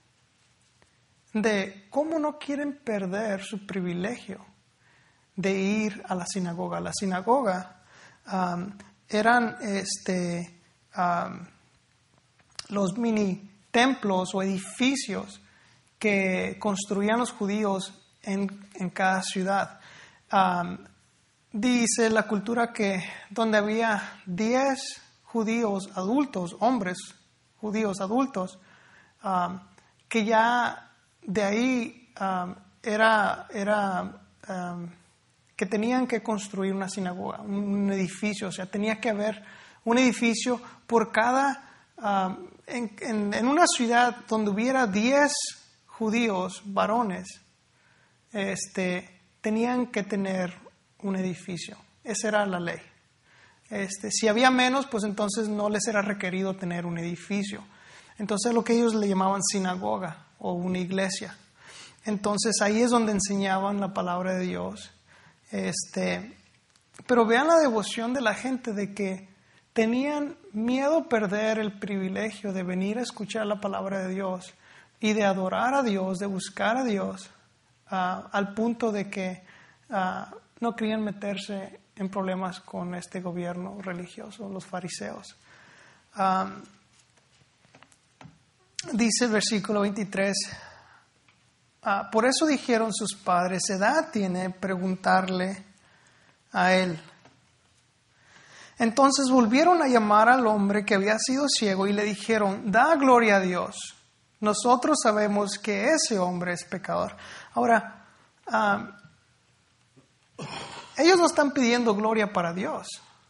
de cómo no quieren perder su privilegio de ir a la sinagoga. La sinagoga um, eran este, um, los mini templos o edificios que construían los judíos en, en cada ciudad. Um, dice la cultura que donde había diez judíos adultos, hombres judíos adultos, um, que ya de ahí um, era, era um, que tenían que construir una sinagoga, un edificio, o sea, tenía que haber un edificio por cada, um, en, en, en una ciudad donde hubiera diez judíos, varones, este, tenían que tener un edificio. Esa era la ley. Este, si había menos, pues entonces no les era requerido tener un edificio. Entonces lo que ellos le llamaban sinagoga o una iglesia. Entonces ahí es donde enseñaban la palabra de Dios. Este, pero vean la devoción de la gente de que tenían miedo perder el privilegio de venir a escuchar la palabra de Dios y de adorar a Dios, de buscar a Dios, uh, al punto de que uh, no querían meterse en problemas con este gobierno religioso, los fariseos. Um, dice el versículo veintitrés, uh, por eso dijeron sus padres, edad tiene preguntarle a él. Entonces volvieron a llamar al hombre que había sido ciego y le dijeron, da gloria a Dios. Nosotros sabemos que ese hombre es pecador. Ahora, uh, ellos no están pidiendo gloria para Dios,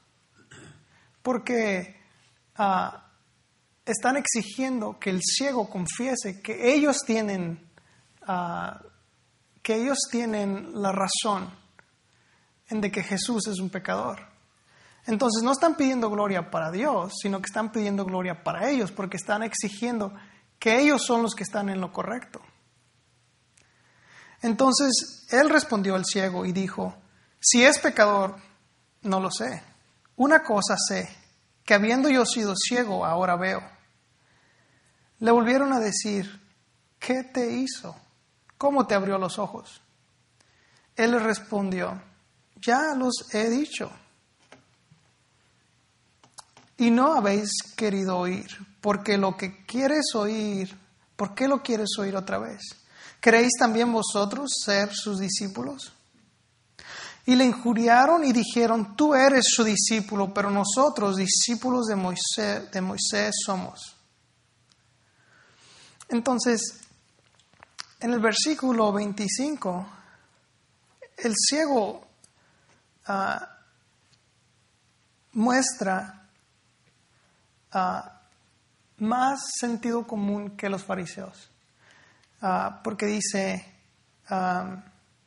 porque uh, están exigiendo que el ciego confiese que ellos tienen, uh, que ellos tienen la razón en de que Jesús es un pecador. Entonces no están pidiendo gloria para Dios, sino que están pidiendo gloria para ellos, porque están exigiendo que ellos son los que están en lo correcto. Entonces él respondió al ciego y dijo, si es pecador, no lo sé. Una cosa sé, que habiendo yo sido ciego, ahora veo. Le volvieron a decir, ¿qué te hizo? ¿Cómo te abrió los ojos? Él les respondió, ya los he dicho. Y no habéis querido oír, porque lo que quieres oír, ¿por qué lo quieres oír otra vez? ¿Queréis también vosotros ser sus discípulos? Y le injuriaron y dijeron, tú eres su discípulo, pero nosotros discípulos de Moisés, de Moisés somos. Entonces, en el versículo veinticinco, el ciego uh, muestra Uh, más sentido común que los fariseos, uh, porque dice, um,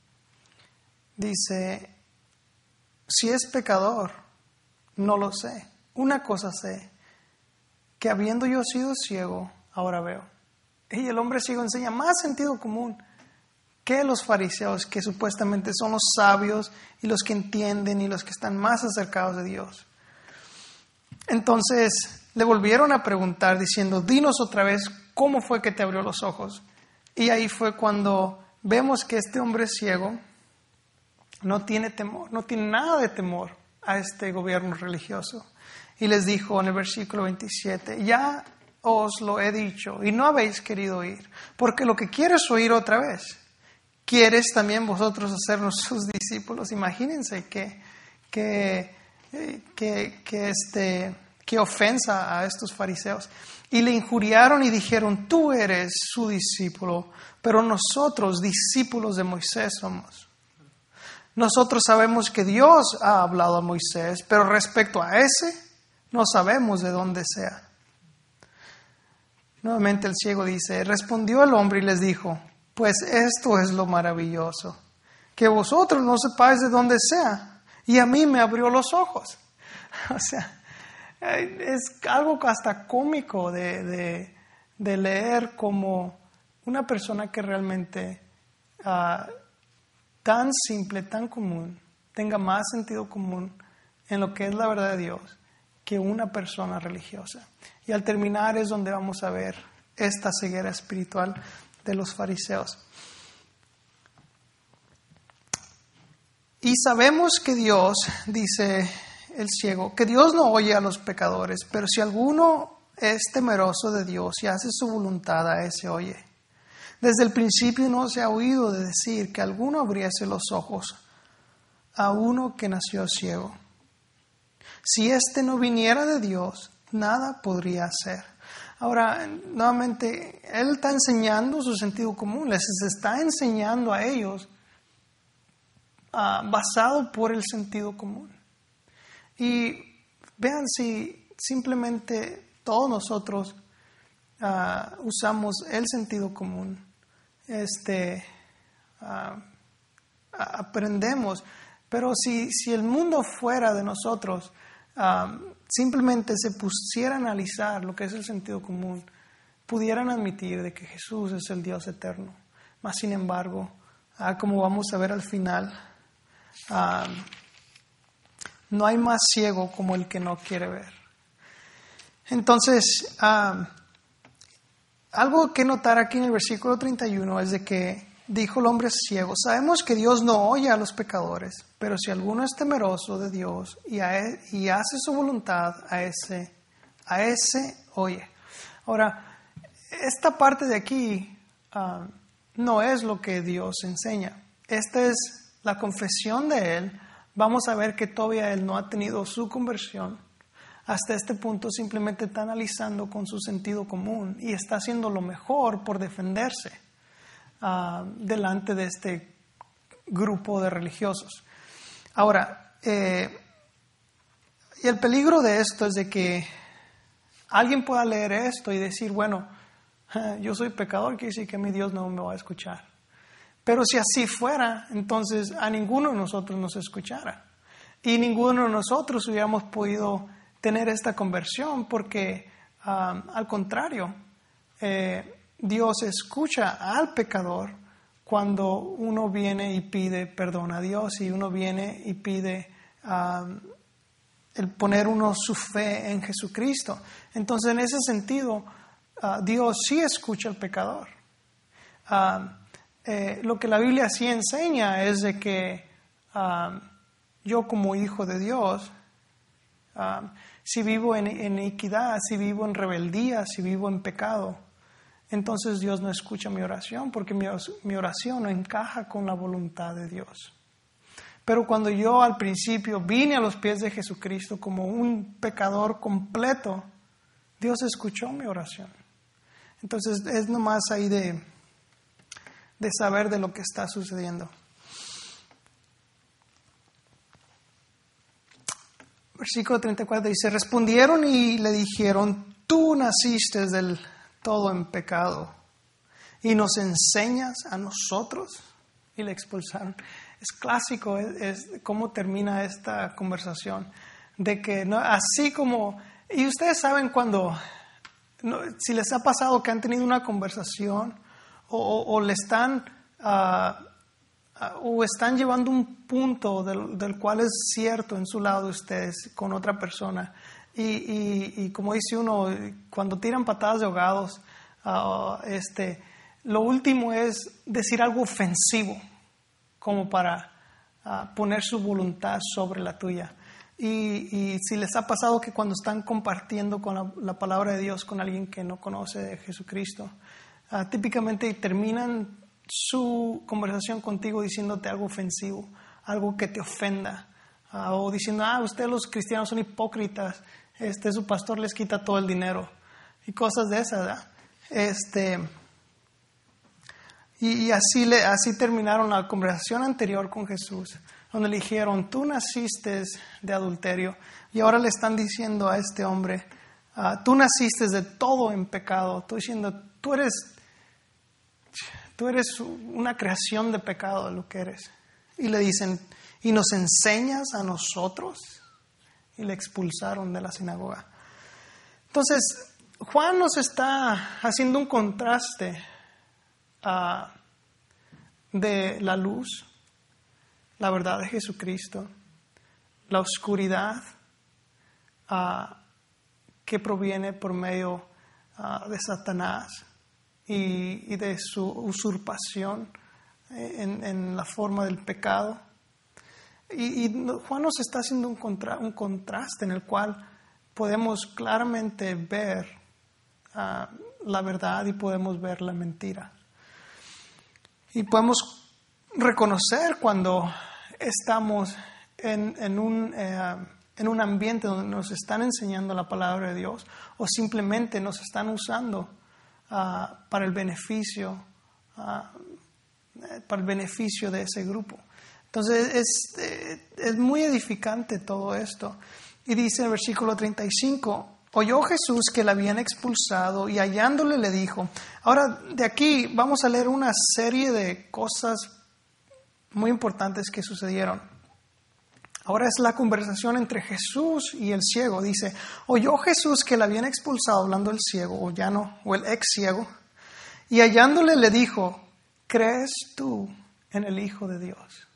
dice, si es pecador, no lo sé. Una cosa sé, que habiendo yo sido ciego, ahora veo. Y el hombre ciego enseña más sentido común que los fariseos, que supuestamente son los sabios y los que entienden y los que están más acercados de Dios. Entonces le volvieron a preguntar diciendo, dinos otra vez cómo fue que te abrió los ojos. Y ahí fue cuando vemos que este hombre ciego no tiene temor, no tiene nada de temor a este gobierno religioso. Y les dijo en el versículo veintisiete, ya os lo he dicho y no habéis querido oír, porque lo que quieres oír otra vez, ¿quieres también vosotros hacernos sus discípulos? Imagínense que, que, que, que, este, que ofensa a estos fariseos. Y le injuriaron y dijeron, tú eres su discípulo, pero nosotros discípulos de Moisés somos. Nosotros sabemos que Dios ha hablado a Moisés, pero respecto a ese, no sabemos de dónde sea. Nuevamente el ciego dice, respondió el hombre y les dijo, pues esto es lo maravilloso, que vosotros no sepáis de dónde sea, y a mí me abrió los ojos. O sea, es algo hasta cómico de, de, de leer como una persona que realmente uh, tan simple, tan común, tenga más sentido común en lo que es la verdad de Dios que una persona religiosa. Y al terminar es donde vamos a ver esta ceguera espiritual de los fariseos. Y sabemos que Dios, dice el ciego, que Dios no oye a los pecadores, pero si alguno es temeroso de Dios y hace su voluntad, a ese oye. Desde el principio no se ha oído de decir que alguno abriese los ojos a uno que nació ciego. Si éste no viniera de Dios, nada podría hacer. Ahora, nuevamente, Él está enseñando su sentido común, les está enseñando a ellos uh, basado por el sentido común. Y vean si simplemente todos nosotros uh, usamos el sentido común, este, uh, aprendemos, pero si, si el mundo fuera de nosotros, uh, simplemente se pusiera a analizar lo que es el sentido común, pudieran admitir de que Jesús es el Dios eterno. Mas, sin embargo, uh, como vamos a ver al final, uh, no hay más ciego como el que no quiere ver. Entonces, uh, algo que notar aquí en el versículo treinta y uno es de que dijo el hombre ciego, sabemos que Dios no oye a los pecadores, pero si alguno es temeroso de Dios y, a él, y hace su voluntad, a ese, a ese oye. Ahora, esta parte de aquí uh, no es lo que Dios enseña. Esta es la confesión de Él. Vamos a ver que todavía Él no ha tenido su conversión. Hasta este punto simplemente está analizando con su sentido común y está haciendo lo mejor por defenderse uh, delante de este grupo de religiosos. Ahora, eh, y el peligro de esto es de que alguien pueda leer esto y decir, bueno, yo soy pecador, quiere decir que mi Dios no me va a escuchar. Pero si así fuera, entonces a ninguno de nosotros nos escuchara. Y ninguno de nosotros hubiéramos podido tener esta conversión porque, um, al contrario, eh, Dios escucha al pecador cuando uno viene y pide perdón a Dios y uno viene y pide um, el poner uno su fe en Jesucristo. Entonces, en ese sentido, uh, Dios sí escucha al pecador. Uh, eh, lo que la Biblia sí enseña es de que uh, yo como hijo de Dios, uh, si vivo en, en iniquidad, si vivo en rebeldía, si vivo en pecado, entonces Dios no escucha mi oración porque mi, mi oración no encaja con la voluntad de Dios. Pero cuando yo al principio vine a los pies de Jesucristo como un pecador completo, Dios escuchó mi oración. Entonces es nomás ahí de, de saber de lo que está sucediendo. Versículo treinta y cuatro dice, respondieron y le dijeron, tú naciste del todo en pecado y nos enseñas a nosotros. Y le expulsaron. Es clásico, es, es cómo termina esta conversación, de que no, así como, y ustedes saben cuando, no, si les ha pasado que han tenido una conversación o, o, o le están uh, uh, o están llevando un punto del, del cual es cierto en su lado de ustedes con otra persona. Y, y, y como dice uno, cuando tiran patadas de ahogados, uh, este, lo último es decir algo ofensivo, como para uh, poner su voluntad sobre la tuya. Y, y si les ha pasado que cuando están compartiendo con la, la palabra de Dios con alguien que no conoce de Jesucristo, uh, típicamente terminan su conversación contigo diciéndote algo ofensivo, algo que te ofenda, uh, o diciendo, ah, ustedes los cristianos son hipócritas, este, su pastor les quita todo el dinero, y cosas de esas, ¿verdad? Este, y, y así, le, así terminaron la conversación anterior con Jesús, donde le dijeron, tú naciste de adulterio, y ahora le están diciendo a este hombre, uh, tú naciste de todo en pecado. Estoy diciendo, tú eres, tú eres una creación de pecado, lo que eres. Y le dicen, ¿y nos enseñas a nosotros? Y le expulsaron de la sinagoga. Entonces, Juan nos está haciendo un contraste uh, de la luz, la verdad de Jesucristo, la oscuridad uh, que proviene por medio uh, de Satanás y, y de su usurpación en, en la forma del pecado. Y, y Juan nos está haciendo un, contra, un contraste en el cual podemos claramente ver uh, la verdad y podemos ver la mentira. Y podemos reconocer cuando estamos en, en, un, eh, en un ambiente donde nos están enseñando la palabra de Dios o simplemente nos están usando uh, para el beneficio, uh, para el beneficio de ese grupo. Entonces es, eh, es muy edificante todo esto. Y dice en el versículo treinta y cinco, oyó Jesús que la habían expulsado y hallándole le dijo. Ahora de aquí vamos a leer una serie de cosas muy importantes que sucedieron. Ahora es la conversación entre Jesús y el ciego. Dice, oyó Jesús que la habían expulsado, hablando del ciego, o ya no, o el ex ciego, y hallándole le dijo, ¿crees tú en el Hijo de Dios?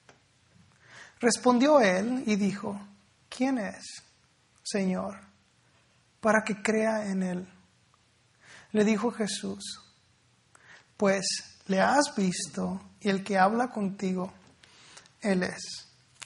Respondió él y dijo, ¿quién es, Señor, para que crea en él? Le dijo Jesús, pues le has visto y el que habla contigo, él es.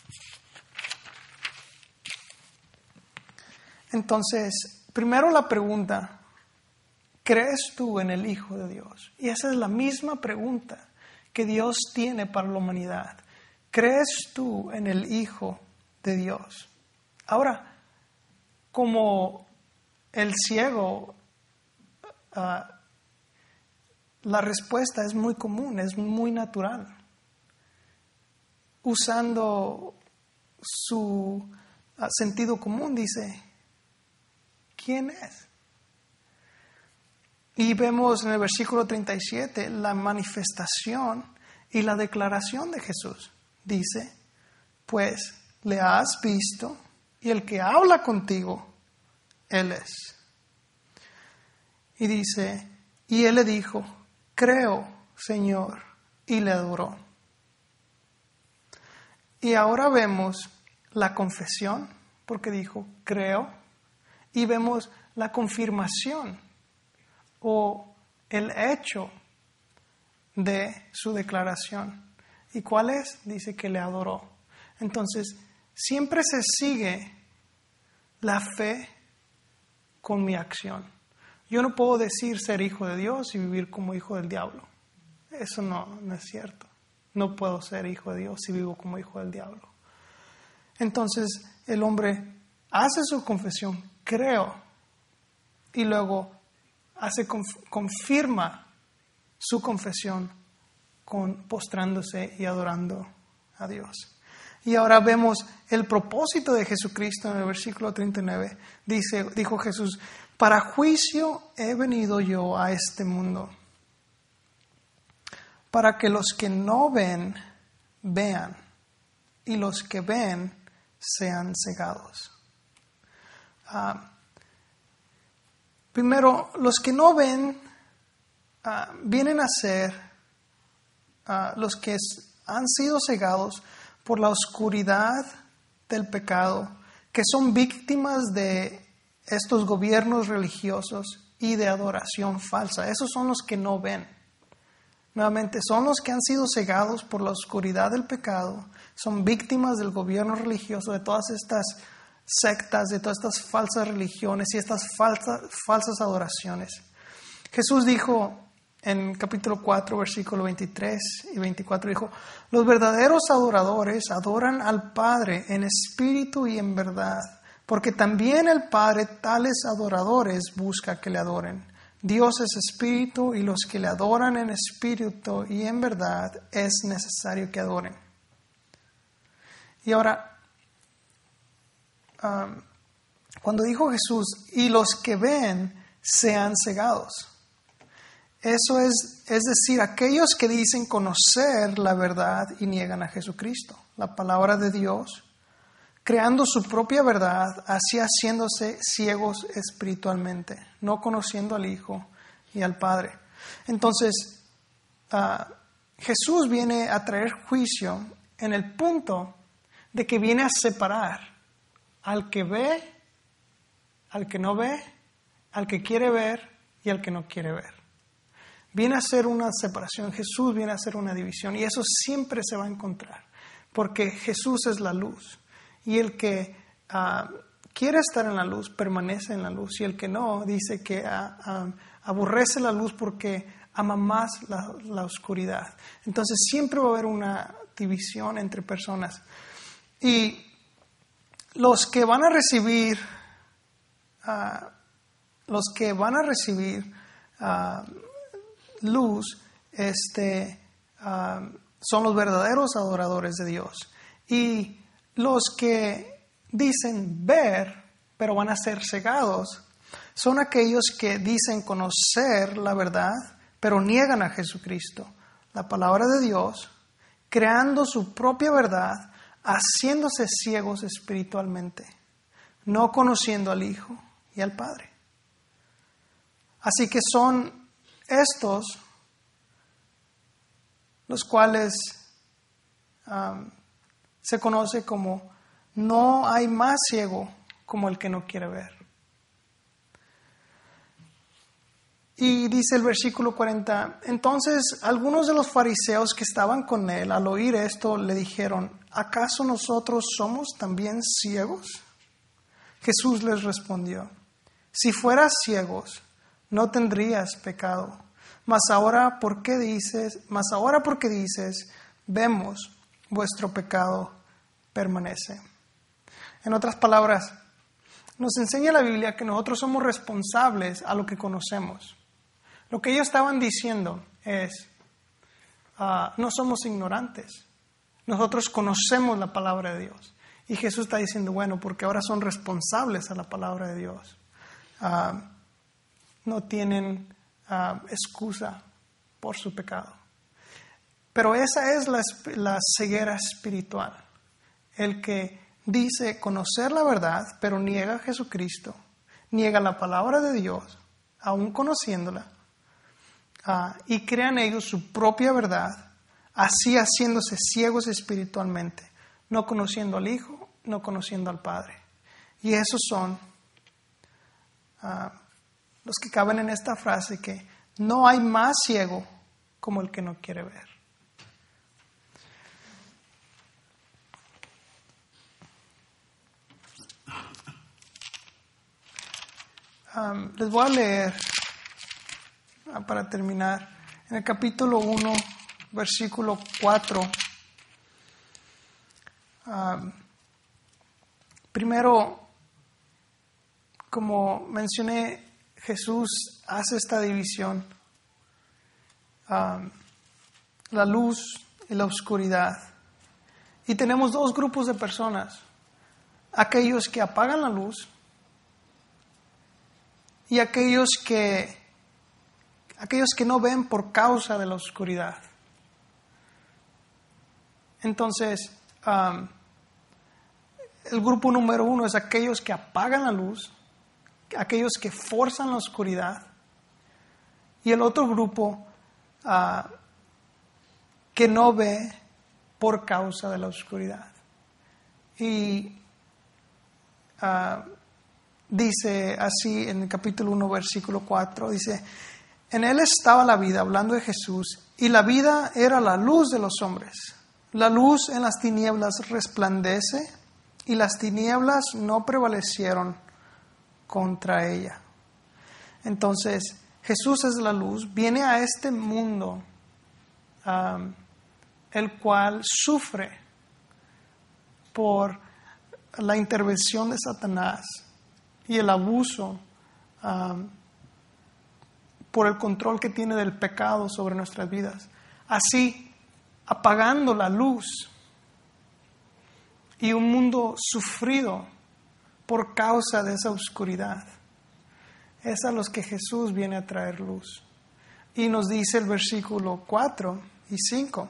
Entonces, primero la pregunta, ¿crees tú en el Hijo de Dios? Y esa es la misma pregunta que Dios tiene para la humanidad. ¿Crees tú en el Hijo de Dios? Ahora, como el ciego, uh, la respuesta es muy común, es muy natural. Usando su uh, sentido común, dice, ¿quién es? Y vemos en el versículo treinta y siete la manifestación y la declaración de Jesús. Dice, pues le has visto y el que habla contigo, él es. Y dice, y él le dijo, creo, Señor, y le adoró. Y ahora vemos la confesión, porque dijo, creo, y vemos la confirmación o el hecho de su declaración. ¿Y cuál es? Dice que le adoró. Entonces, siempre se sigue la fe con mi acción. Yo no puedo decir ser hijo de Dios y vivir como hijo del diablo. Eso no, no es cierto. No puedo ser hijo de Dios si vivo como hijo del diablo. Entonces, el hombre hace su confesión, creo, y luego hace, confirma su confesión con postrándose y adorando a Dios. Y ahora vemos el propósito de Jesucristo en el versículo treinta y nueve. Dice, dijo Jesús, para juicio he venido yo a este mundo, para que los que no ven, vean, y los que ven, sean cegados. Uh, primero, los que no ven uh, vienen a ser uh, los que han sido cegados por la oscuridad del pecado, que son víctimas de estos gobiernos religiosos y de adoración falsa. Esos son los que no ven. Nuevamente, son los que han sido cegados por la oscuridad del pecado, son víctimas del gobierno religioso, de todas estas sectas, de todas estas falsas religiones y estas falsas, falsas adoraciones. Jesús dijo en capítulo cuatro, versículo veintitrés y veinticuatro, dijo: los verdaderos adoradores adoran al Padre en espíritu y en verdad, porque también el Padre tales adoradores busca que le adoren. Dios es espíritu y los que le adoran en espíritu y en verdad es necesario que adoren. Y ahora, um, cuando dijo Jesús, y los que ven sean cegados, eso es, es decir, aquellos que dicen conocer la verdad y niegan a Jesucristo, la palabra de Dios, creando su propia verdad, así haciéndose ciegos espiritualmente, no conociendo al Hijo y al Padre. Entonces, uh, Jesús viene a traer juicio en el punto de que viene a separar al que ve, al que no ve, al que quiere ver y al que no quiere ver. Viene a hacer una separación, Jesús viene a hacer una división, y eso siempre se va a encontrar, porque Jesús es la luz. Y el que uh, quiere estar en la luz, permanece en la luz. Y el que no, dice que uh, uh, aborrece la luz porque ama más la, la oscuridad. Entonces siempre va a haber una división entre personas. Y los que van a recibir, uh, los que van a recibir uh, luz, este, uh, son los verdaderos adoradores de Dios. Y los que dicen ver, pero van a ser cegados, son aquellos que dicen conocer la verdad, pero niegan a Jesucristo, la palabra de Dios, creando su propia verdad, haciéndose ciegos espiritualmente, no conociendo al Hijo y al Padre. Así que son estos los cuales um, se conoce como no hay más ciego como el que no quiere ver. Y dice el versículo cuarenta, entonces algunos de los fariseos que estaban con él al oír esto le dijeron, ¿acaso nosotros somos también ciegos? Jesús les respondió, si fueras ciegos no tendrías pecado, mas ahora ¿por qué dices, mas ahora porque dices, vemos, vuestro pecado permanece? En otras palabras, nos enseña la Biblia que nosotros somos responsables a lo que conocemos. Lo que ellos estaban diciendo es, uh, no somos ignorantes. Nosotros conocemos la palabra de Dios. Y Jesús está diciendo, bueno, porque ahora son responsables a la palabra de Dios. Uh, no tienen uh, excusa por su pecado. Pero esa es la, la ceguera espiritual. El que dice conocer la verdad, pero niega a Jesucristo, niega la palabra de Dios, aún conociéndola, uh, y crean ellos su propia verdad, así haciéndose ciegos espiritualmente, no conociendo al Hijo, no conociendo al Padre. Y esos son uh, los que caben en esta frase que no hay más ciego como el que no quiere ver. Um, les voy a leer, uh, para terminar, en el capítulo uno, versículo cuatro. Um, primero, como mencioné, Jesús hace esta división, um, la luz y la oscuridad. Y tenemos dos grupos de personas, aquellos que apagan la luz y aquellos que, aquellos que no ven por causa de la oscuridad. Entonces, um, el grupo número uno es aquellos que apagan la luz, aquellos que forzan la oscuridad, y el otro grupo uh, que no ve por causa de la oscuridad. Y uh, dice así en el capítulo uno, versículo cuatro, dice, en él estaba la vida, hablando de Jesús, y la vida era la luz de los hombres. La luz en las tinieblas resplandece, y las tinieblas no prevalecieron contra ella. Entonces, Jesús es la luz, viene a este mundo, um, el cual sufre por la intervención de Satanás y el abuso um, por el control que tiene del pecado sobre nuestras vidas. Así, apagando la luz y un mundo sufrido por causa de esa oscuridad. Es a los que Jesús viene a traer luz. Y nos dice el versículo cuatro y cinco,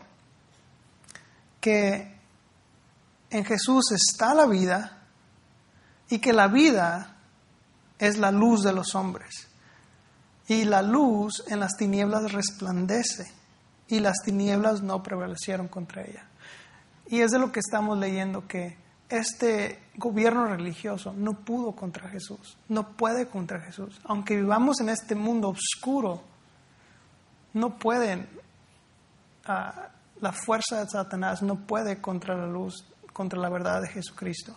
que en Jesús está la vida y que la vida es la luz de los hombres. Y la luz en las tinieblas resplandece y las tinieblas no prevalecieron contra ella. Y es de lo que estamos leyendo, que este gobierno religioso no pudo contra Jesús, no puede contra Jesús. Aunque vivamos en este mundo oscuro, no pueden, uh, la fuerza de Satanás no puede contra la luz, contra la verdad de Jesucristo.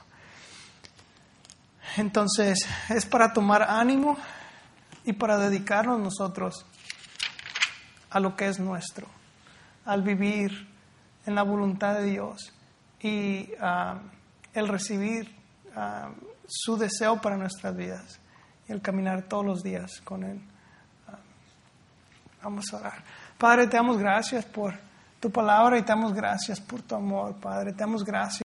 Entonces, es para tomar ánimo y para dedicarnos nosotros a lo que es nuestro, al vivir en la voluntad de Dios y uh, el recibir uh, su deseo para nuestras vidas y el caminar todos los días con Él. Uh, vamos a orar. Padre, te damos gracias por tu palabra y te damos gracias por tu amor, Padre. Te damos gracias